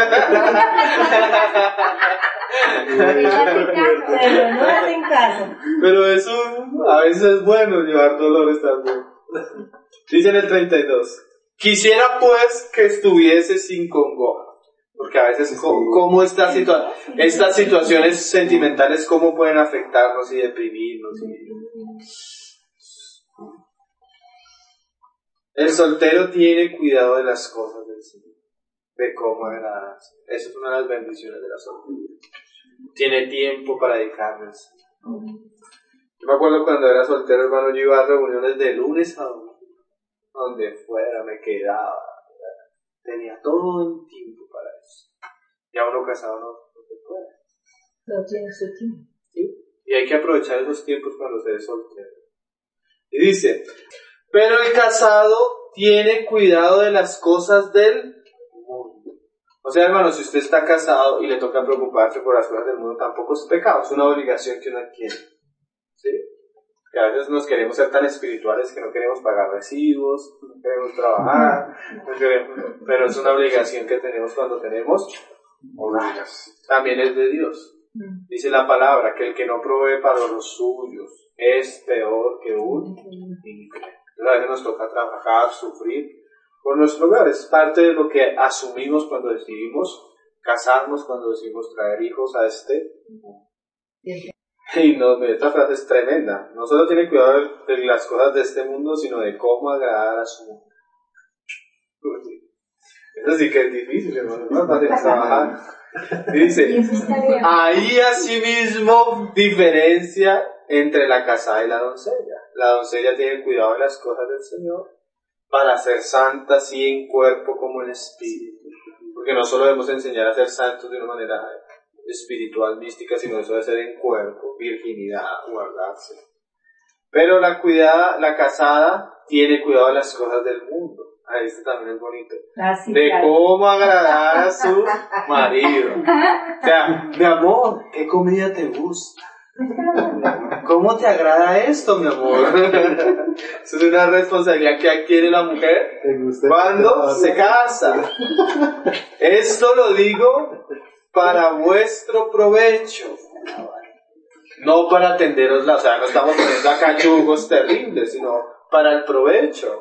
Pero no hacen caso.
Pero eso a veces es bueno llevar dolores también. Dice en el treinta y dos. Quisiera pues que estuviese sin congoja. Porque a veces, ¿cómo, cómo esta situa- estas situaciones sentimentales, cómo pueden afectarnos y deprimirnos? Y... El soltero tiene cuidado de las cosas del Señor, de cómo agradarse. Eso es una de las bendiciones de la soltería. Tiene tiempo para dedicarle al Señor. Yo me acuerdo cuando era soltero, hermano, yo iba a reuniones de lunes a domingo, donde fuera, me quedaba. Tenía todo el tiempo para eso. Ya uno casado no, no se puede.
No tiene su tiempo.
¿Sí? Y hay que aprovechar esos tiempos cuando se es soltero. Y dice, pero el casado tiene cuidado de las cosas del mundo. O sea, hermano, si usted está casado y le toca preocuparse por las cosas del mundo, tampoco es pecado, es una obligación que uno adquiere. ¿Sí? Que a veces nos queremos ser tan espirituales que no queremos pagar recibos, no queremos trabajar, no queremos, pero es una obligación que tenemos cuando tenemos hogares. También es de Dios. Dice la palabra que el que no provee para los suyos es peor que un infierno. A veces nos toca trabajar, sufrir por nuestro hogar. Es parte de lo que asumimos cuando decidimos casarnos, cuando decidimos traer hijos a este mundo. Y no, esta frase es tremenda. No solo tiene cuidado de las cosas de este mundo, sino de cómo agradar a su mujer. Eso sí que es difícil, hermano. No es fácil trabajar. Dice, ahí asimismo diferencia entre la casada y la doncella. La doncella tiene cuidado de las cosas del Señor para ser santa así en cuerpo como en espíritu. Porque no solo debemos enseñar a ser santos de una manera espiritual, mística, sino eso de ser en cuerpo, virginidad, guardarse. Pero la cuidada, la casada tiene cuidado de las cosas del mundo. Ah, este también es bonito.
Ah, sí,
de
claro.
cómo agradar a su marido. O sea, mi amor, ¿qué comida te gusta? ¿Cómo te agrada esto, mi amor? Eso es una responsabilidad que adquiere la mujer cuando se casa. Esto lo digo para vuestro provecho, no para atenderos, o sea, no estamos poniendo acá yugos terribles, sino para el provecho.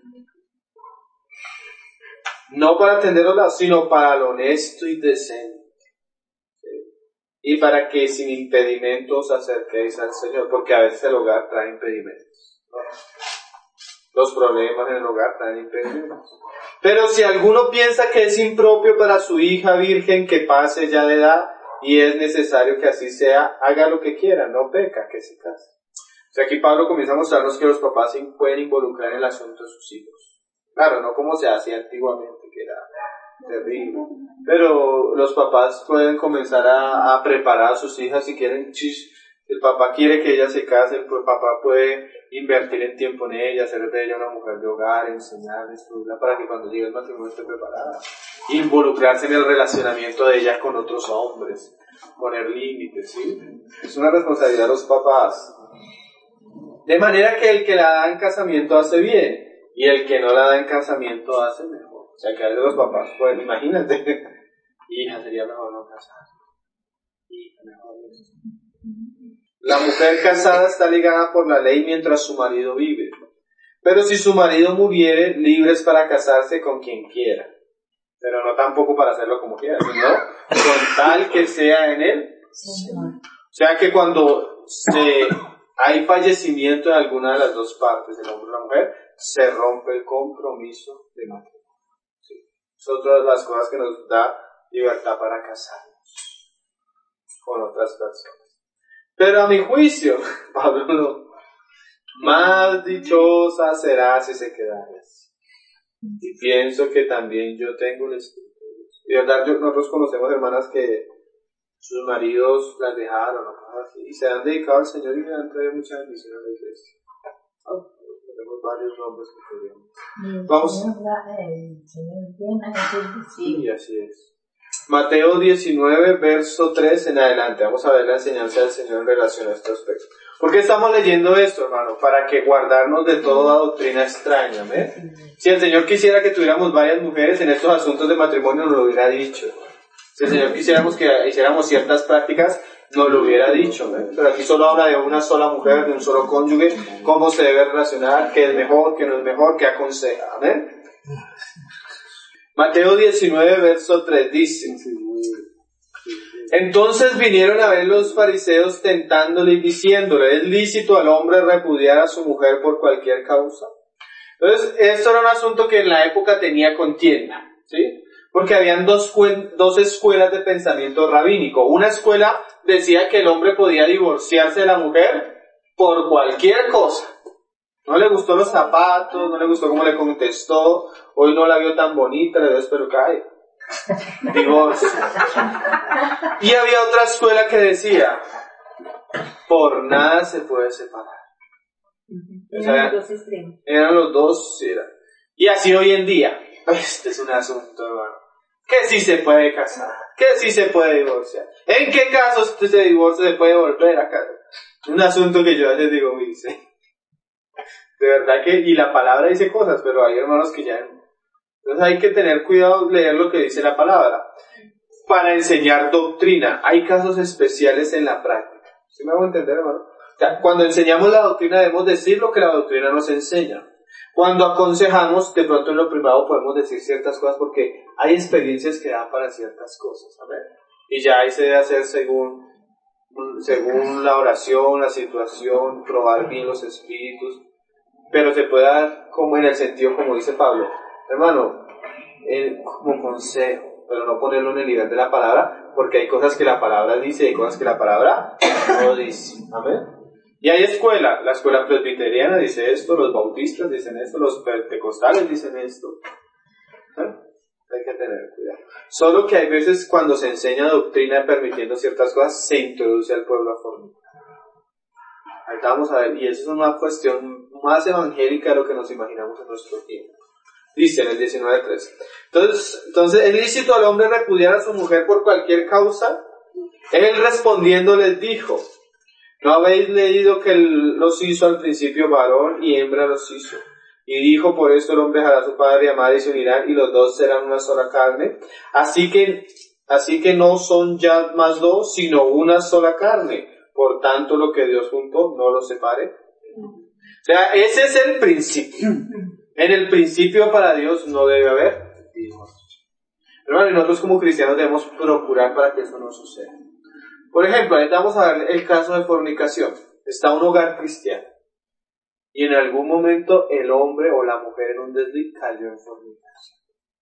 No para atenderos, sino para lo honesto y decente. ¿Sí? Y para que sin impedimento os acerquéis al Señor, porque a veces el hogar trae impedimentos, ¿no? Los problemas en el hogar traen impedimentos. Pero si alguno piensa que es impropio para su hija virgen que pase ya de edad, y es necesario que así sea, haga lo que quiera, no peca que se case. O sea, aquí Pablo comienza a mostrarnos que los papás se pueden involucrar en el asunto de sus hijos. Claro, no como se hacía antiguamente, que era terrible. Pero los papás pueden comenzar a, a preparar a sus hijas si quieren. Chis, el papá quiere que ella se case, el papá puede invertir en tiempo en ella, hacer de ella una mujer de hogar, enseñarla, instruirla para que cuando llegue el matrimonio esté preparada. Involucrarse en el relacionamiento de ella con otros hombres, poner límites, ¿sí? Es una responsabilidad de los papás. De manera que el que la da en casamiento hace bien, y el que no la da en casamiento hace mejor. O sea, que a veces los papás, pues, imagínate, hija, sería mejor no casar. Hija, mejor eso. La mujer casada está ligada por la ley mientras su marido vive. Pero si su marido muriere, libre es para casarse con quien quiera. Pero no tampoco para hacerlo como quiera, sino con tal que sea en él. O sea que cuando se, hay fallecimiento de alguna de las dos partes, el hombre o la mujer, se rompe el compromiso de matrimonio. ¿Sí? Es otra de las cosas que nos da libertad para casarnos con otras personas. Pero a mi juicio, Pablo, no, más dichosa será si se quedares. Y pienso que también yo tengo el Espíritu de Dios. Y de verdad, yo, nosotros conocemos hermanas que sus maridos las dejaron, o cosas así, y se han dedicado al Señor y le han traído mucha bendición a la iglesia. Oh, tenemos varios nombres que podríamos. Vamos. Sí, así es. Mateo diecinueve, verso tres en adelante. Vamos a ver la enseñanza del Señor en relación a este aspecto. ¿Por qué estamos leyendo esto, hermano? Para que guardarnos de toda doctrina extraña, ¿eh? Si el Señor quisiera que tuviéramos varias mujeres en estos asuntos de matrimonio, nos lo hubiera dicho. Si el Señor quisiéramos que hiciéramos ciertas prácticas, nos lo hubiera dicho, ¿eh? Pero aquí solo habla de una sola mujer, de un solo cónyuge, cómo se debe relacionar, qué es mejor, qué no es mejor, qué aconseja, ¿amén? Mateo diecinueve, verso tres dice: entonces vinieron a ver los fariseos tentándole y diciéndole: ¿es lícito al hombre repudiar a su mujer por cualquier causa? Entonces, esto era un asunto que en la época tenía contienda, ¿sí? Porque habían dos, dos escuelas de pensamiento rabínico. Una escuela decía que el hombre podía divorciarse de la mujer por cualquier cosa. No le gustó los zapatos, no le gustó cómo le contestó, hoy no la vio tan bonita, le dio espero cae. Divorcio. Y había otra escuela que decía: por nada se puede separar. O sea,
eran los dos extremos.
Eran los dos, sí, era. Y así hoy en día, este es un asunto, hermano, que sí se puede casar, que sí se puede divorciar. ¿En qué casos ese divorcio se puede volver a casar? Un asunto que yo a veces digo, uy, sí. De verdad que, y la palabra dice cosas, pero hay hermanos que ya... Entonces hay que tener cuidado de leer lo que dice la palabra. Para enseñar doctrina, hay casos especiales en la práctica. ¿Sí me hago entender, hermano? sea, cuando enseñamos la doctrina debemos decir lo que la doctrina nos enseña. Cuando aconsejamos, de pronto en lo privado podemos decir ciertas cosas porque hay experiencias que dan para ciertas cosas, ¿sabes? Y ya ahí se debe hacer según, según la oración, la situación, probar bien los espíritus, pero se puede dar como en el sentido como dice Pablo, hermano, eh, como consejo, pero no ponerlo en el nivel de la palabra, porque hay cosas que la palabra dice y hay cosas que la palabra no dice, amén. Y hay escuela, la escuela presbiteriana dice esto, los bautistas dicen esto, los pentecostales dicen esto. ¿Sí? Hay que tener cuidado. Solo que hay veces cuando se enseña doctrina permitiendo ciertas cosas, se introduce al pueblo a fornicar. Ahí vamos a ver, y eso es una cuestión más evangélica de lo que nos imaginamos en nuestro tiempo. Dice en el diecinueve tres. Entonces, entonces, ¿es lícito al hombre repudiar a su mujer por cualquier causa? Él respondiendo les dijo, ¿no habéis leído que él los hizo al principio varón y hembra los hizo? Y dijo, por esto el hombre dejará a su padre y a madre y se unirán y los dos serán una sola carne. Así que, así que no son ya más dos, sino una sola carne. Por tanto, lo que Dios juntó, no lo separe. O sea, ese es el principio. En el principio para Dios no debe haber divorcio. Hermano, y nosotros como cristianos debemos procurar para que eso no suceda. Por ejemplo, ahí vamos a ver el caso de fornicación. Está un hogar cristiano. Y en algún momento el hombre o la mujer en un desliz cayó en fornicación.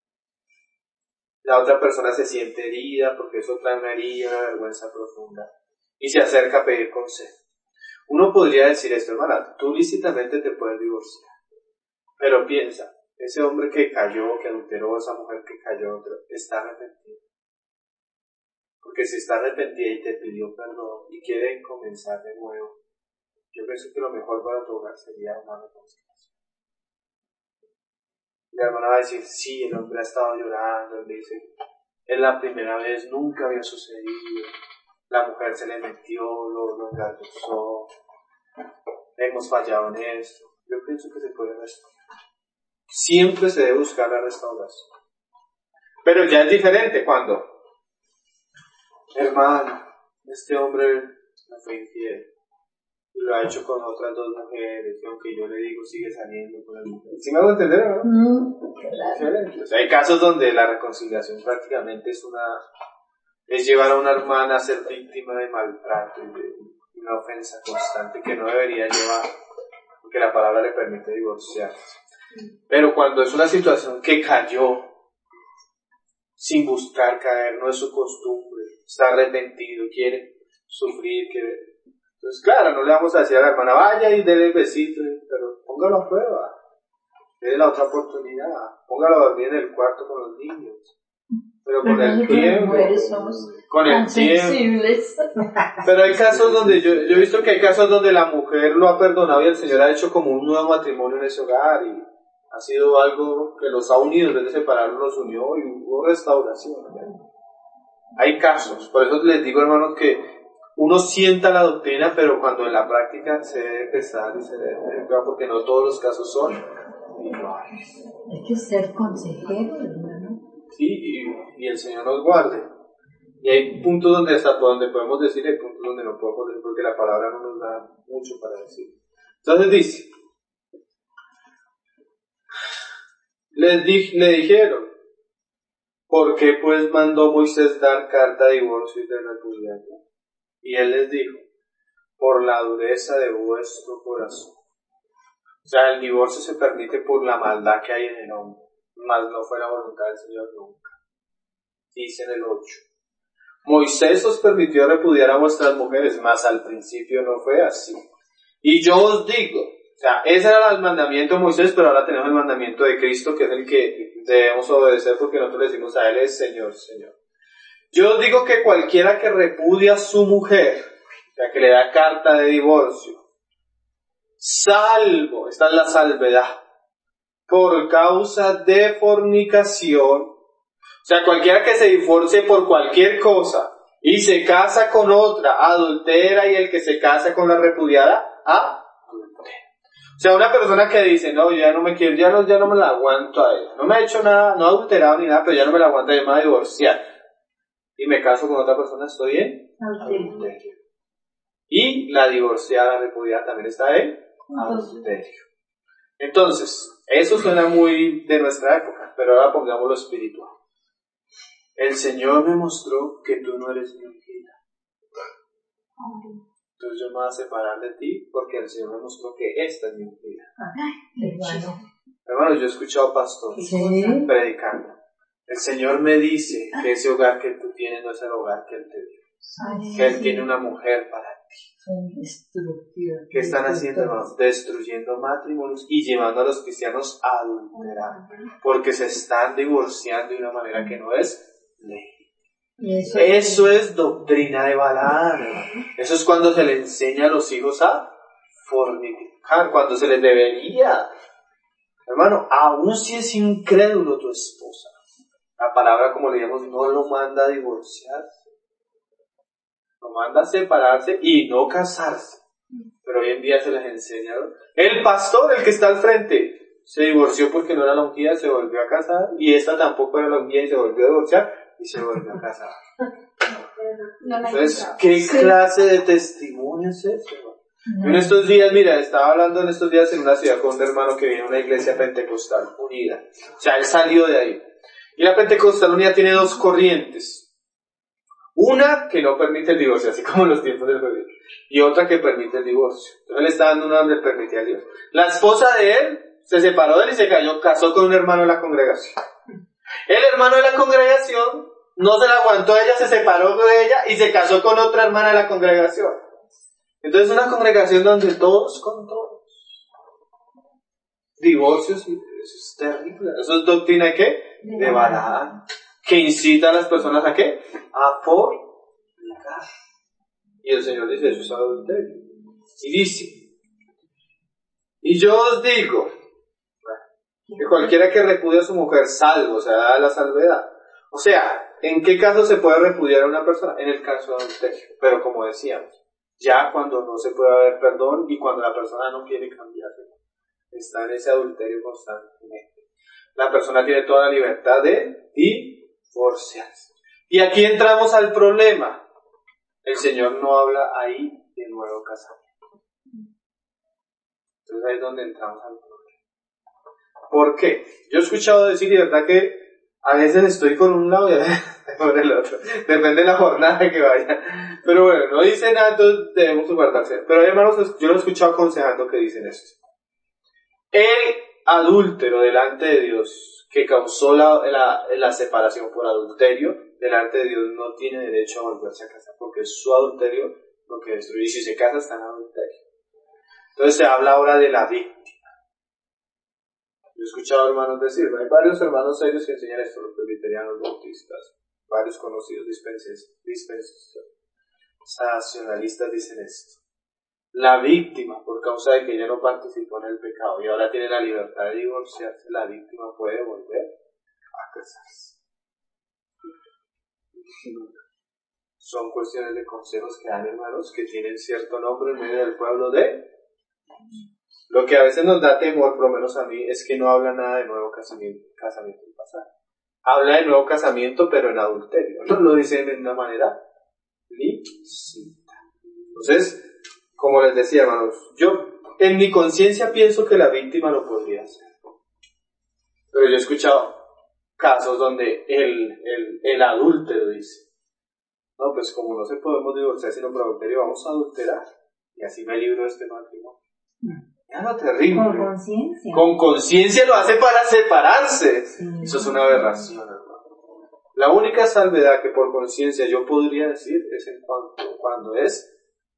La otra persona se siente herida porque eso trae una herida, una vergüenza profunda. Y se acerca a pedir consejo. Uno podría decir esto, hermana, tú lícitamente te puedes divorciar. Pero piensa, ese hombre que cayó, que adulteró, esa mujer que cayó, está arrepentido. Porque si está arrepentida y te pidió perdón y quiere comenzar de nuevo, yo pienso que lo mejor para tu hogar sería una reconciliación. La hermana va a decir, sí, el hombre ha estado llorando, él dice, es la primera vez, nunca había sucedido, la mujer se le metió, lo, lo engatusó, hemos fallado en esto. Yo pienso que se puede restaurar. Siempre se debe buscar la restauración. Pero ya es diferente cuando, hermano, este hombre me fue infiel. Y lo ha hecho con otras dos mujeres, y aunque yo le digo, sigue saliendo con la mujer. ¿Sí me hago entender, no?
Mm, claro.
O sea, hay casos donde la reconciliación prácticamente es una, es llevar a una hermana a ser víctima de maltrato y de una ofensa constante que no debería llevar, porque la palabra le permite divorciarse. Pero cuando es una situación que cayó, sin buscar caer, no es su costumbre, está arrepentido, quiere sufrir, quiere... Entonces, claro, no le vamos a decir a la hermana, vaya y déle el besito, pero póngalo a prueba, déle la otra oportunidad, póngalo a dormir en el cuarto con los niños, pero con el tiempo, con el tiempo. Pero hay casos donde, yo, yo he visto que hay casos donde la mujer lo ha perdonado y el Señor ha hecho como un nuevo matrimonio en ese hogar y ha sido algo que los ha unido, en vez de separarlos los unió y hubo restauración. ¿No? Hay casos, por eso les digo, hermanos, que uno sienta la doctrina, pero cuando en la práctica se debe pesar y se debe, porque no todos los casos son iguales.
Hay que ser consejero, hermano.
Sí, y, y el Señor nos guarde. Y hay puntos donde hasta donde podemos decir, hay puntos donde no podemos decir, porque la palabra no nos da mucho para decir. Entonces dice, les di, le dijeron, ¿por qué pues mandó Moisés dar carta de divorcio y de repudiación? Y él les dijo, por la dureza de vuestro corazón. O sea, el divorcio se permite por la maldad que hay en el hombre, mas no fue la voluntad del Señor nunca. Dice en el ocho, Moisés os permitió repudiar a vuestras mujeres, mas al principio no fue así. Y yo os digo, o sea, ese era el mandamiento de Moisés, pero ahora tenemos el mandamiento de Cristo, que es el que debemos obedecer porque nosotros le decimos a él es Señor, Señor. Yo os digo que cualquiera que repudia a su mujer, o sea, que le da carta de divorcio, salvo, esta es la salvedad, por causa de fornicación, o sea, cualquiera que se divorcie por cualquier cosa y se casa con otra, adultera, y el que se casa con la repudiada, adultera. O sea, una persona que dice, no, ya no me quiero, ya no, ya no me la aguanto a ella, no me ha hecho nada, no ha adulterado ni nada, pero ya no me la aguanto, ya me va a divorciar. Y me caso con otra persona, estoy en adulterio. Y la divorciada, repudiada, también está en adulterio. Entonces, eso suena muy de nuestra época, pero ahora pongamos lo espiritual. El Señor me mostró que tú no eres mi ungida. Entonces yo me voy a separar de ti porque el Señor me mostró que esta es mi ungida.
Hermano.
Hermanos, yo he escuchado pastores
Sí.
predicando. El Señor me dice que ese hogar que tú tienes no es el hogar que Él te dio.
Ay,
Que Él
sí.
tiene una mujer para ti.
Son destructivas.
¿Qué están haciendo, hermanos? Destruyendo matrimonios y llevando a los cristianos a adulterar. Porque se están divorciando de una manera que no es legítima.
Y eso,
Eso es doctrina de Balaam, hermano. Eso es cuando se le enseña a los hijos a fornicar, cuando se les debería. Hermano, aun si es incrédulo tu esposa, la palabra, como leíamos, no lo manda a divorciarse. Lo manda a separarse y no casarse. Pero hoy en día se les enseña, ¿no? El pastor, el que está al frente, se divorció porque no era la ungida, se volvió a casar, y esta tampoco era la ungida y se volvió a divorciar y se volvió a casar. Entonces, ¿qué clase de testimonio es ese, hermano?
no.
En estos días, mira, estaba hablando en estos días en una ciudad con un hermano que viene a una iglesia pentecostal unida. O sea, él salió de ahí. Y la pentecostal unida tiene dos corrientes. Una que no permite el divorcio, así como en los tiempos del jueves, y otra que permite el divorcio. Entonces él estaba dando una donde permitía el divorcio. La esposa de él se separó de él y se cayó, casó con un hermano de la congregación. El hermano de la congregación no se la aguantó a ella, se separó de ella y se casó con otra hermana de la congregación. Entonces una congregación donde todos con todos. Divorcios, eso es terrible. Eso es doctrina de ¿qué? De Balaam. Que incita a las personas a ¿qué? A fornicar. Y el Señor dice, eso es adulterio. Y dice, y yo os digo, que cualquiera que repudie a su mujer, salvo, o sea, da la salvedad. O sea, ¿en qué caso se puede repudiar a una persona? En el caso de adulterio. Pero como decíamos, ya cuando no se puede haber perdón y cuando la persona no quiere cambiarse, está en ese adulterio constantemente. La persona tiene toda la libertad de divorciarse. Y aquí entramos al problema. El Señor no habla ahí de nuevo casamiento. Entonces ahí es donde entramos al problema. ¿Por qué? Yo he escuchado decir, y de verdad que a veces estoy con un lado y a veces con el otro. Depende de la jornada que vaya. Pero bueno, no dice nada, entonces debemos guardarse. Pero hermanos, yo lo he escuchado aconsejando que dicen eso. El adúltero delante de Dios, que causó la, la, la separación por adulterio, delante de Dios no tiene derecho a volverse a casar, porque es su adulterio lo que destruye. Y si se casa, está en adulterio. Entonces se habla ahora de la víctima. Yo he escuchado hermanos decir, hay varios hermanos serios que enseñan esto, los presbiterianos, bautistas, varios conocidos dispensacionalistas dicen esto. La víctima, por causa de que ella no participó en el pecado y ahora tiene la libertad de divorciarse, la víctima puede volver a casarse. Son cuestiones de consejos que dan hermanos que tienen cierto nombre en medio del pueblo de... Lo que a veces nos da temor, por lo menos a mí, es que no habla nada de nuevo casamiento, casamiento en pasado. Habla de nuevo casamiento, pero en adulterio. No lo dicen de una manera lícita. Entonces, como les decía, hermanos, yo en mi conciencia pienso que la víctima lo podría hacer. Pero yo he escuchado casos donde el, el, el adúltero dice, no, pues como no se podemos divorciar sino por adulterio, vamos a adulterar. Y así me libro de este matrimonio. Ya no, terrible.
Con conciencia.
Con conciencia lo hace para separarse.
Sí.
Eso es una aberración, hermano. La única salvedad que por conciencia yo podría decir es en cuanto cuando es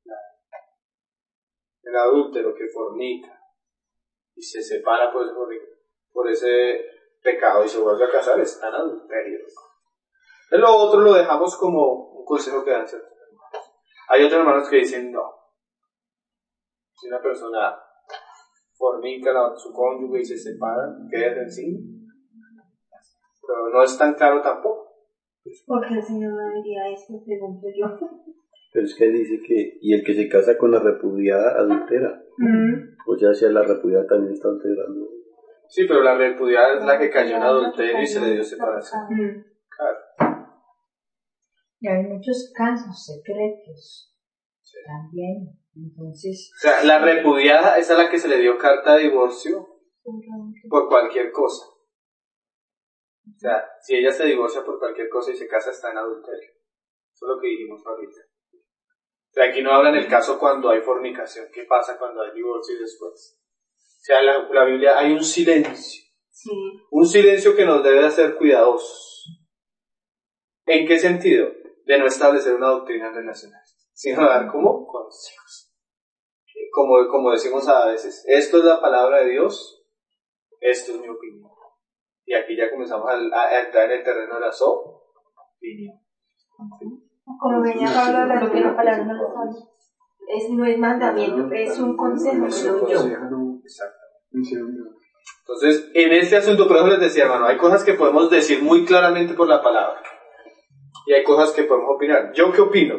el adúltero que fornica y se separa por ese, por ese pecado y se vuelve a casar, está en adulterio. En lo otro lo dejamos como un consejo que dan ciertos hermanos. Hay otros hermanos que dicen no. Si una persona fornica a su cónyuge y se separa, queda en sí. Pero no es tan claro tampoco.
Porque el Señor no diría esto, pregunto yo.
Pero es que dice que, y el que se casa con la repudiada adultera.
Mm.
O sea, si a la repudiada también está adulterando.
Sí, pero la repudiada es la que cayó en adulterio y se le dio separación.
Mm.
Claro.
Y hay muchos casos secretos
Sí.
También. Entonces.
O sea, la repudiada es a la que se le dio carta de divorcio por cualquier cosa. O sea, si ella se divorcia por cualquier cosa y se casa, está en adulterio. Eso es lo que dijimos ahorita. O sea, aquí no habla en el caso cuando hay fornicación. ¿Qué pasa cuando hay divorcio y después? O sea, en la, la Biblia hay un silencio.
Sí.
Un silencio que nos debe hacer cuidadosos. ¿En qué sentido? De no establecer una doctrina relacional, sino dar como consejos. Como, como decimos a veces, esto es la palabra de Dios, esto es mi opinión. Y aquí ya comenzamos a, a entrar en el terreno de la opinión.
Como venía Pablo hablando que la palabra no lo son. Es, no es mandamiento, es un consejo.
Es un consejo. Exacto. Entonces, en este asunto, por eso les decía, hermano, hay cosas que podemos decir muy claramente por la palabra. Y hay cosas que podemos opinar. ¿Yo qué opino?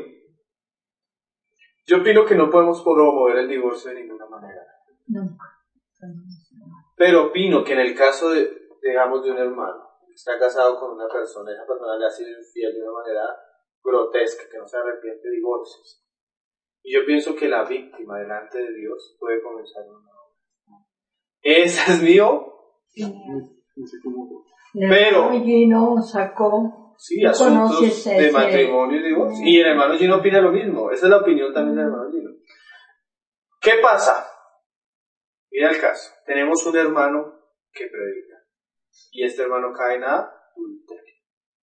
Yo opino que no podemos promover el divorcio de ninguna manera.
Nunca.
Pero opino que en el caso de, digamos, de un hermano que está casado con una persona, esa persona le ha sido infiel de una manera grotesca, que no se arrepiente de divorcios. Y yo pienso que la víctima delante de Dios puede comenzar una obra. Esa es mi opinión. Pero
Gino sacó
sí, asuntos de matrimonio y divorcio. Y el hermano Gino opina lo mismo. Esa es la opinión también del hermano Gino. ¿Qué pasa? Mira el caso. Tenemos un hermano que predica. Y este hermano cae en adulterio.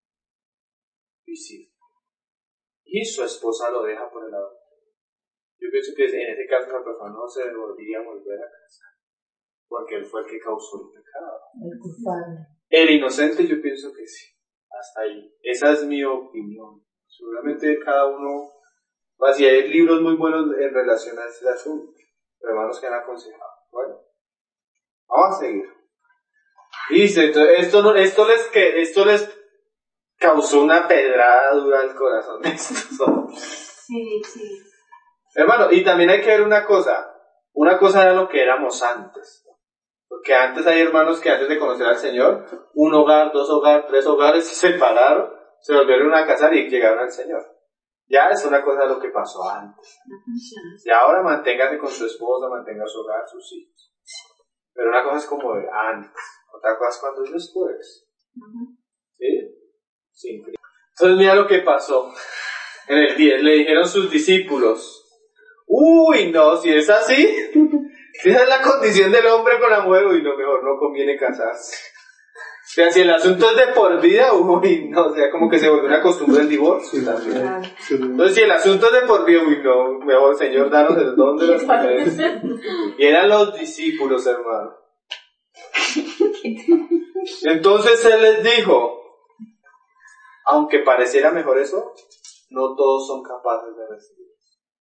Y su esposa lo deja por el adulterio. Yo pienso que en ese caso la persona no se devolvería a volver a casa. Porque él fue el que causó el pecado.
El culpable.
El inocente, yo pienso que sí. Hasta ahí. Esa es mi opinión. Seguramente cada uno... Así hay libros muy buenos en relación a este asunto. Hermanos que han aconsejado. Bueno. Vamos a seguir. Dice, entonces, esto, no, esto, les, que, esto les causó una pedrada dura al corazón de estos hombres.
Sí, sí.
Hermano, y también hay que ver una cosa. Una cosa era lo que éramos antes. Porque antes hay hermanos que antes de conocer al Señor, un hogar, dos hogares, tres hogares se separaron, se volvieron a casar y llegaron al Señor. Ya es una cosa de lo que pasó antes. Y ahora manténgase con su esposa, mantenga su hogar, sus hijos. Pero una cosa es como de antes, otra cosa es cuando es después. ¿Sí? Sí. Entonces mira lo que pasó. En el diez le dijeron sus discípulos, uy, no, si es así, si esa es la condición del hombre con la mujer, uy, no, mejor no conviene casarse. O sea, si el asunto es de por vida, uy, no, o sea, como que se volvió una costumbre el divorcio también. Entonces, si el asunto es de por vida, uy, no, mejor, Señor, danos el don de las mujeres. Y eran los discípulos, hermano. Entonces Él les dijo, aunque pareciera mejor eso, no todos son capaces de recibirlo.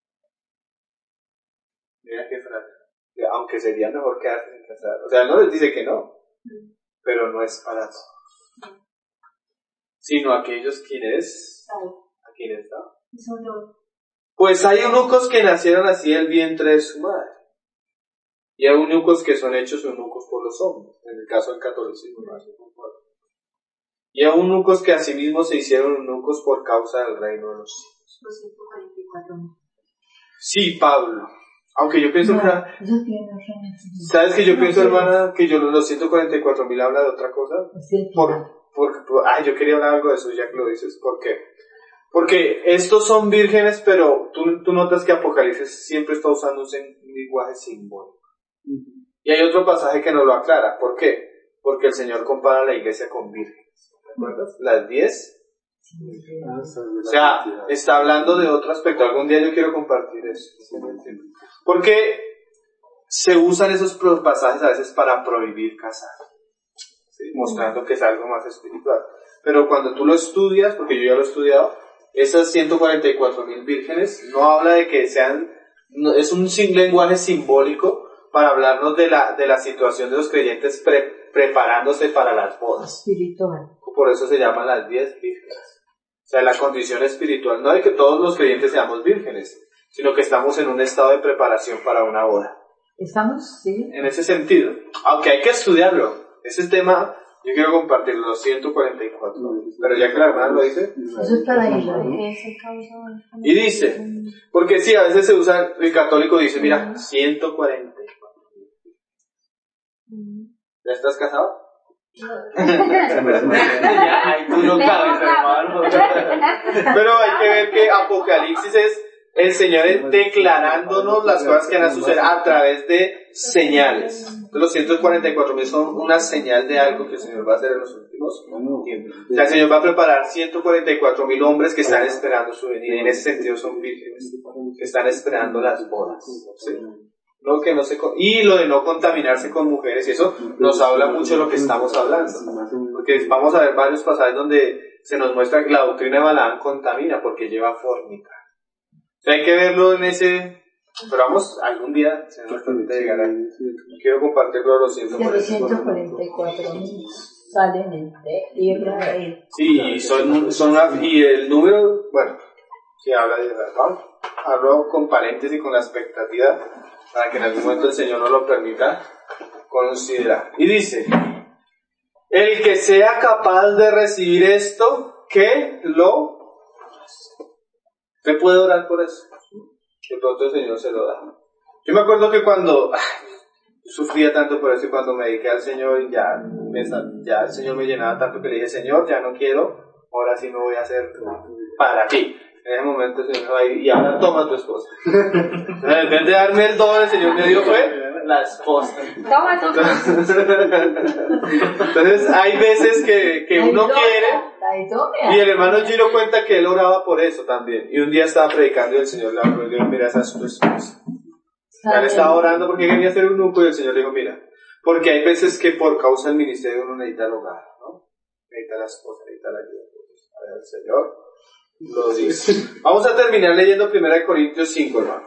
Mira qué frase. Aunque sería mejor quedarse sin casar. O sea, no les dice que no, pero no es para todos, sino aquellos quienes, a quienes no. Pues hay eunucos que nacieron así del vientre de su madre, y hay eunucos que son hechos eunucos por los hombres, en el caso del catolicismo, ¿no? Y hay eunucos que asimismo se hicieron eunucos por causa del reino de los cielos. Sí, Pablo. Aunque yo pienso
no,
que... ¿Sabes que yo pienso, hermana, que yo los ciento cuarenta y cuatro mil habla de otra cosa?
Sí,
por, por, por, ay, yo quería hablar algo de eso, ya que lo dices. ¿Por qué? Porque estos son vírgenes, pero tú, tú notas que Apocalipsis siempre está usando un lenguaje simbólico. Uh-huh. Y hay otro pasaje que nos lo aclara. ¿Por qué? Porque el Señor compara a la iglesia con vírgenes. ¿Te acuerdas? Las diez. O sea, está hablando de otro aspecto. Algún día yo quiero compartir eso. Porque se usan esos pasajes a veces para prohibir casar, ¿sí? Mostrando que es algo más espiritual. Pero cuando tú lo estudias, porque yo ya lo he estudiado, esas ciento cuarenta y cuatro mil vírgenes no habla de que sean, no, es un lenguaje simbólico para hablarnos de la, de la situación de los creyentes pre, preparándose para las bodas.
Espiritual.
Por eso se llaman las diez vírgenes. O sea, la condición espiritual, no de que todos los creyentes seamos vírgenes, sino que estamos en un estado de preparación para una boda.
¿Estamos? Sí.
En ese sentido, aunque hay que estudiarlo, ese tema Yo quiero compartir los ciento cuarenta y cuatro. Pero ya que la hermana lo dice.
Eso es para ir.
Y dice, porque sí, a veces se usa, el católico dice, mira, ciento cuarenta y cuatro. ¿Ya estás casado? Ya, ay, tú no cabes, hermano. Pero hay que ver que Apocalipsis es el Señor declarándonos las cosas que van a suceder a través de señales. Entonces, los ciento cuarenta y cuatro mil son una señal de algo que el Señor va a hacer en los últimos tiempos. O sea, el Señor va a preparar ciento cuarenta y cuatro mil hombres que están esperando su venida. Y en ese sentido son vírgenes, que están esperando las bodas. ¿Sí? Lo que no se, y lo de no contaminarse con mujeres, y eso nos habla mucho de lo que estamos hablando. Porque vamos a ver varios pasajes donde se nos muestra que la doctrina de Balaam contamina porque lleva fornica. O sea, hay que verlo en ese... Pero vamos, algún día se nos llegará. Quiero compartirlo a los ciento cuarenta y cuatro
mil salen en Israel.
Sí, son, son una, y el número, bueno, sí habla de Israel, ¿no? Hablo con paréntesis, con la expectativa, para que en algún momento el Señor nos lo permita considerar. Y dice, el que sea capaz de recibir esto, que lo... ¿Usted puede orar por eso? De pronto el Señor se lo da. Yo me acuerdo que cuando ay, sufría tanto por eso y cuando me dediqué al Señor, ya, me, ya el Señor me llenaba tanto que le dije, Señor, ya no quiero, ahora sí me voy a hacer para ti. En ese momento el Señor me va a ir, y ahora toma tu esposa. Entonces, en vez de darme el don, el Señor me dio fue la esposa.
Toma tu
Entonces hay veces que, que uno quiere, y el hermano Giro cuenta que él oraba por eso también. Y un día estaba predicando y el Señor le habló y le dijo, mira, esa es tu esposa. Ya le estaba orando porque quería hacer un nuco y el Señor le dijo, mira, porque hay veces que por causa del ministerio uno necesita el hogar, ¿no? Necesita la esposa, necesita la ayuda. A ver, el Señor lo dice. Vamos a terminar leyendo primera Corintios cinco, hermano.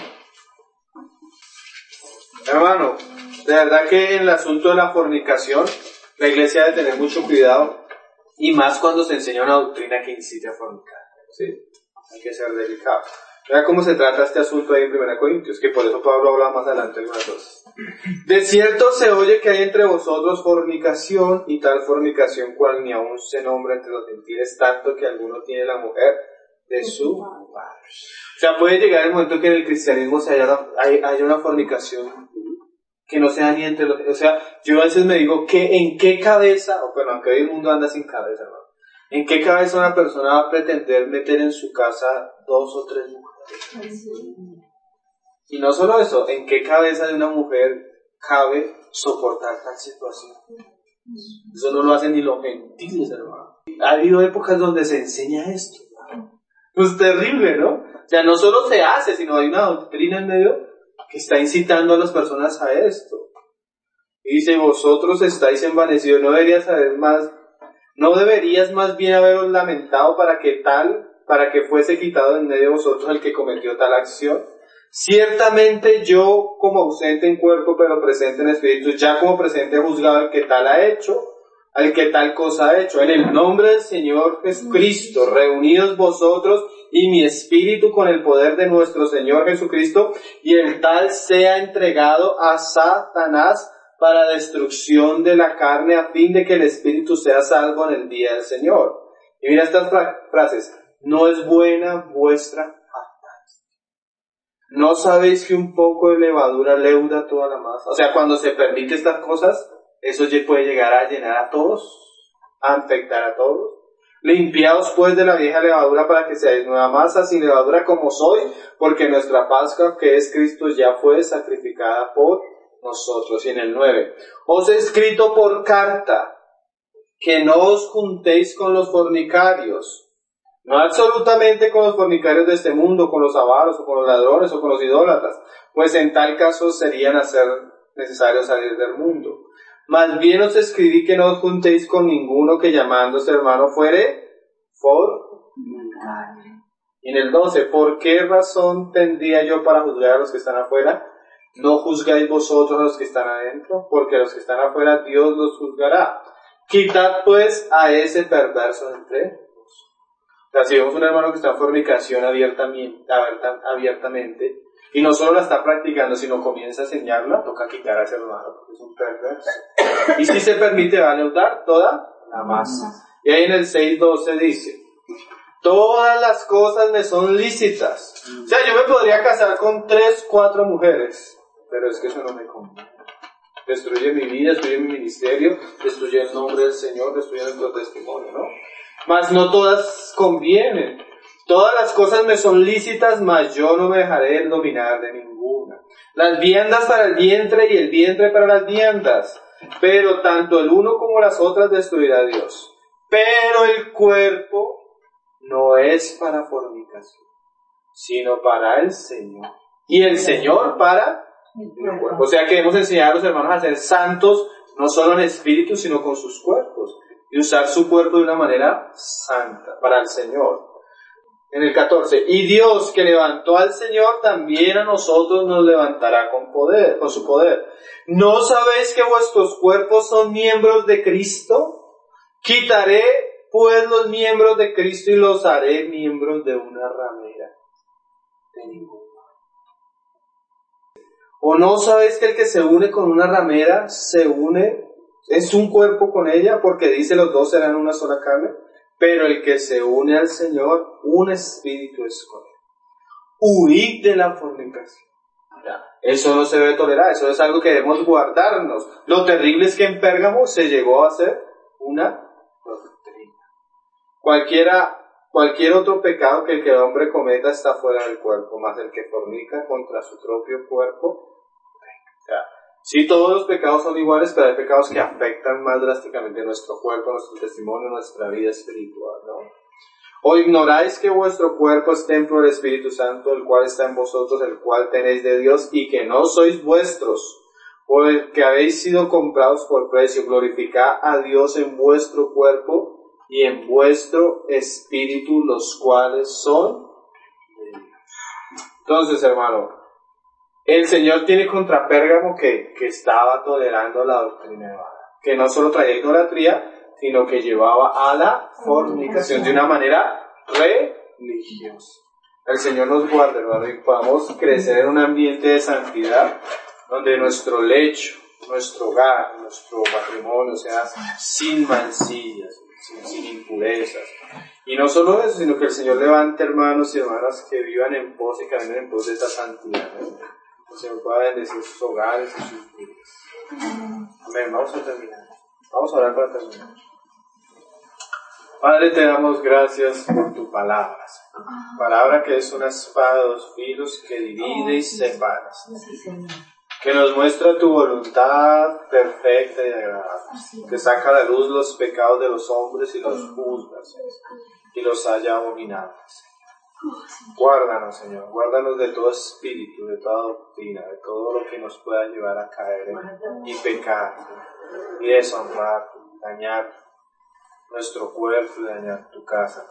Hermano, de verdad que en el asunto de la fornicación, la iglesia debe tener mucho cuidado, y más cuando se enseña una doctrina que incite a fornicar, ¿sí? Hay que ser delicado. Vea cómo se trata este asunto ahí en primera Corintios, que por eso Pablo habla más adelante algunas cosas. De cierto se oye que hay entre vosotros fornicación, y tal fornicación cual ni aún se nombra entre los gentiles, tanto que alguno tiene la mujer de su padre. O sea, puede llegar el momento que en el cristianismo se haya, haya una fornicación que no sea ni entre los... O sea, yo a veces me digo, que ¿en qué cabeza, o bueno, aunque hoy el mundo anda sin cabeza, hermano, ¿en qué cabeza una persona va a pretender meter en su casa dos o tres mujeres? Y no solo eso, ¿en qué cabeza de una mujer cabe soportar tal situación? Eso no lo hacen ni los gentiles, hermano. Ha habido épocas donde se enseña esto. Pues terrible, ¿no? O sea, no solo se hace, sino hay una doctrina en medio que está incitando a las personas a esto. Y dice, vosotros estáis envanecidos, no deberías saber más, no deberías más bien haberos lamentado para que tal, para que fuese quitado en medio de vosotros el que cometió tal acción. Ciertamente yo, como ausente en cuerpo, pero presente en espíritu, ya como presente he juzgado al que tal ha hecho, al que tal cosa ha hecho. En el nombre del Señor Jesucristo, reunidos vosotros y mi espíritu con el poder de nuestro Señor Jesucristo, y el tal sea entregado a Satanás para destrucción de la carne, a fin de que el espíritu sea salvo en el día del Señor. Y mira estas frases, no es buena vuestra jactancia. ¿No sabéis que un poco de levadura leuda toda la masa? O sea, cuando se permite estas cosas, eso puede llegar a llenar a todos, a infectar a todos. Limpiaos pues de la vieja levadura para que seáis nueva masa, sin levadura como soy, porque nuestra Pascua, que es Cristo, ya fue sacrificada por nosotros. Y en el nueve, os he escrito por carta que no os juntéis con los fornicarios, no absolutamente con los fornicarios de este mundo, con los avaros, o con los ladrones, o con los idólatras, pues en tal caso serían hacer necesario salir del mundo. Más bien os escribí que no os juntéis con ninguno que llamándose hermano fuere fornicario. Y en el doce, ¿por qué razón tendría yo para juzgar a los que están afuera? ¿No juzgáis vosotros a los que están adentro? Porque a los que están afuera Dios los juzgará. Quitad pues a ese perverso de entre vosotros. O sea, si vemos un hermano que está en fornicación abiertamente, abiertamente, y no solo la está practicando, sino comienza a enseñarla, toca quitar a ese hermano, porque es un perverso. Y si se permite, va a leudar toda la masa. Y ahí en el seis doce dice, todas las cosas me son lícitas. O sea, yo me podría casar con tres, cuatro mujeres, pero es que eso no me conviene. Destruye mi vida, destruye mi ministerio, destruye el nombre del Señor, destruye nuestro testimonio, ¿no? Mas no todas convienen. Todas las cosas me son lícitas, mas yo no me dejaré dominar de ninguna. Las viandas para el vientre y el vientre para las viandas. Pero tanto el uno como las otras destruirá Dios. Pero el cuerpo no es para fornicación, sino para el Señor. Y el Señor para el cuerpo. O sea que debemos enseñar a los hermanos a ser santos, no solo en espíritu, sino con sus cuerpos. Y usar su cuerpo de una manera santa, para el Señor. En el catorce, y Dios que levantó al Señor, también a nosotros nos levantará con poder, con su poder. ¿No sabéis que vuestros cuerpos son miembros de Cristo? Quitaré pues los miembros de Cristo y los haré miembros de una ramera. De ninguna. ¿O no sabéis que el que se une con una ramera se une, es un cuerpo con ella? Porque dice los dos serán una sola carne. Pero el que se une al Señor, un espíritu es con él. Huid de la fornicación. Eso no se debe tolerar, eso es algo que debemos guardarnos. Lo terrible es que en Pérgamo se llegó a hacer una doctrina. Cualquiera, cualquier otro pecado que el que el hombre cometa está fuera del cuerpo, más el que fornica contra su propio cuerpo. Sí, todos los pecados son iguales, pero hay pecados que afectan más drásticamente nuestro cuerpo, nuestro testimonio, nuestra vida espiritual, ¿no? ¿O ignoráis que vuestro cuerpo es templo del Espíritu Santo, el cual está en vosotros, el cual tenéis de Dios, y que no sois vuestros, por el que habéis sido comprados por precio? Glorificad a Dios en vuestro cuerpo y en vuestro espíritu, los cuales son de Dios. Entonces, hermano, el Señor tiene contra Pérgamo que, que estaba tolerando la doctrina de Balaam, que no solo traía idolatría, sino que llevaba a la fornicación de una manera religiosa. El Señor nos guarde, hermano, y podamos crecer en un ambiente de santidad, donde nuestro lecho, nuestro hogar, nuestro matrimonio sea sin mancillas, sin, sin impurezas. Y no solo eso, sino que el Señor levante hermanos y hermanas que vivan en pos y caminen en pos de esa santidad, ¿no? El Señor pueda bendecir sus hogares y sus vidas. Amén. Vamos a terminar. Vamos a orar para terminar. Padre, te damos gracias por tu palabra. Palabra que es una espada de dos filos que divide y separa. Que nos muestra tu voluntad perfecta y agradable. Que saca a la luz los pecados de los hombres y los juzga, y los haya abominables. Guárdanos, Señor, guárdanos de todo espíritu, de toda doctrina, de todo lo que nos pueda llevar a caer en, y pecar, y deshonrar, dañar nuestro cuerpo y dañar tu casa.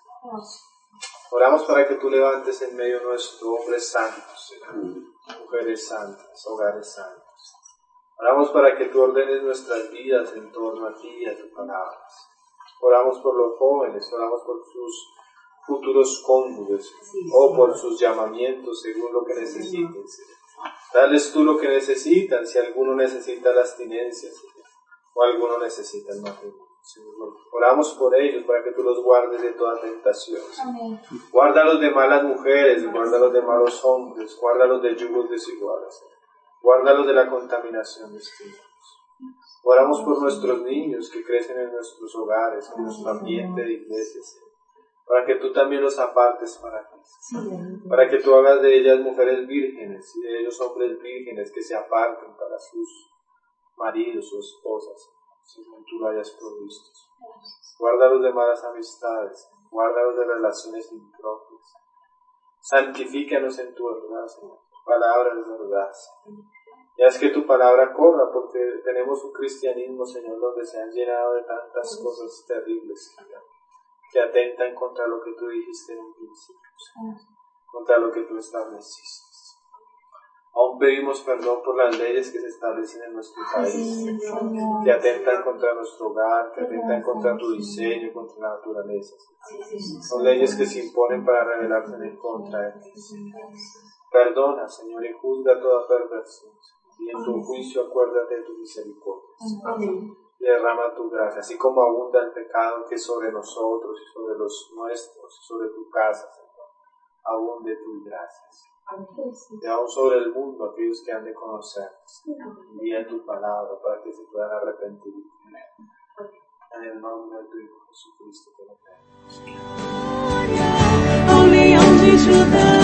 Oramos para que tú levantes en medio nuestro hombres santos, Señor, mujeres santas, hogares santos. Oramos para que tú ordenes nuestras vidas en torno a ti y a tu palabra. Oramos por los jóvenes, oramos por sus futuros cónyuges, o por sus llamamientos según lo que necesiten. Dales tú lo que necesitan, si alguno necesita la abstinencia, o alguno necesita el matrimonio. Oramos por ellos para que tú los guardes de toda tentación. Amén. Guárdalos de malas mujeres, guárdalos de malos hombres, guárdalos de yugos desiguales, guárdalos de la contaminación de espíritus. Oramos por nuestros niños que crecen en nuestros hogares, en nuestro ambiente de iglesias, para que tú también los apartes para ti, para que tú hagas de ellas mujeres vírgenes y de ellos hombres vírgenes que se aparten para sus maridos o esposas, según tú lo hayas provisto. Guárdalos de malas amistades, guárdalos de relaciones impropias. Santifícanos en tu verdad, Señor. Palabra de verdad, Señor. Y haz que tu palabra corra, porque tenemos un cristianismo, Señor, donde se han llenado de tantas cosas terribles, Señor, que atentan contra lo que tú dijiste en un principio, contra lo que tú estableciste. Aún pedimos perdón por las leyes que se establecen en nuestro país, que atentan contra nuestro hogar, que atentan contra tu diseño, contra la naturaleza. Son leyes que se imponen para rebelarse en contra de ti. Perdona, Señor, y juzga toda perversión. Y en tu juicio acuérdate de tu misericordia.
Amén.
Derrama tu gracia, así como abunda el pecado que es sobre nosotros y sobre los nuestros, y sobre tu casa, Señor. Abunde tus gracias. Y aún sobre el mundo, aquellos que han de conocerte. Envía tu palabra para que se puedan arrepentir. En el nombre de tu Hijo Jesucristo te lo pedimos.
Ao leão de Judá.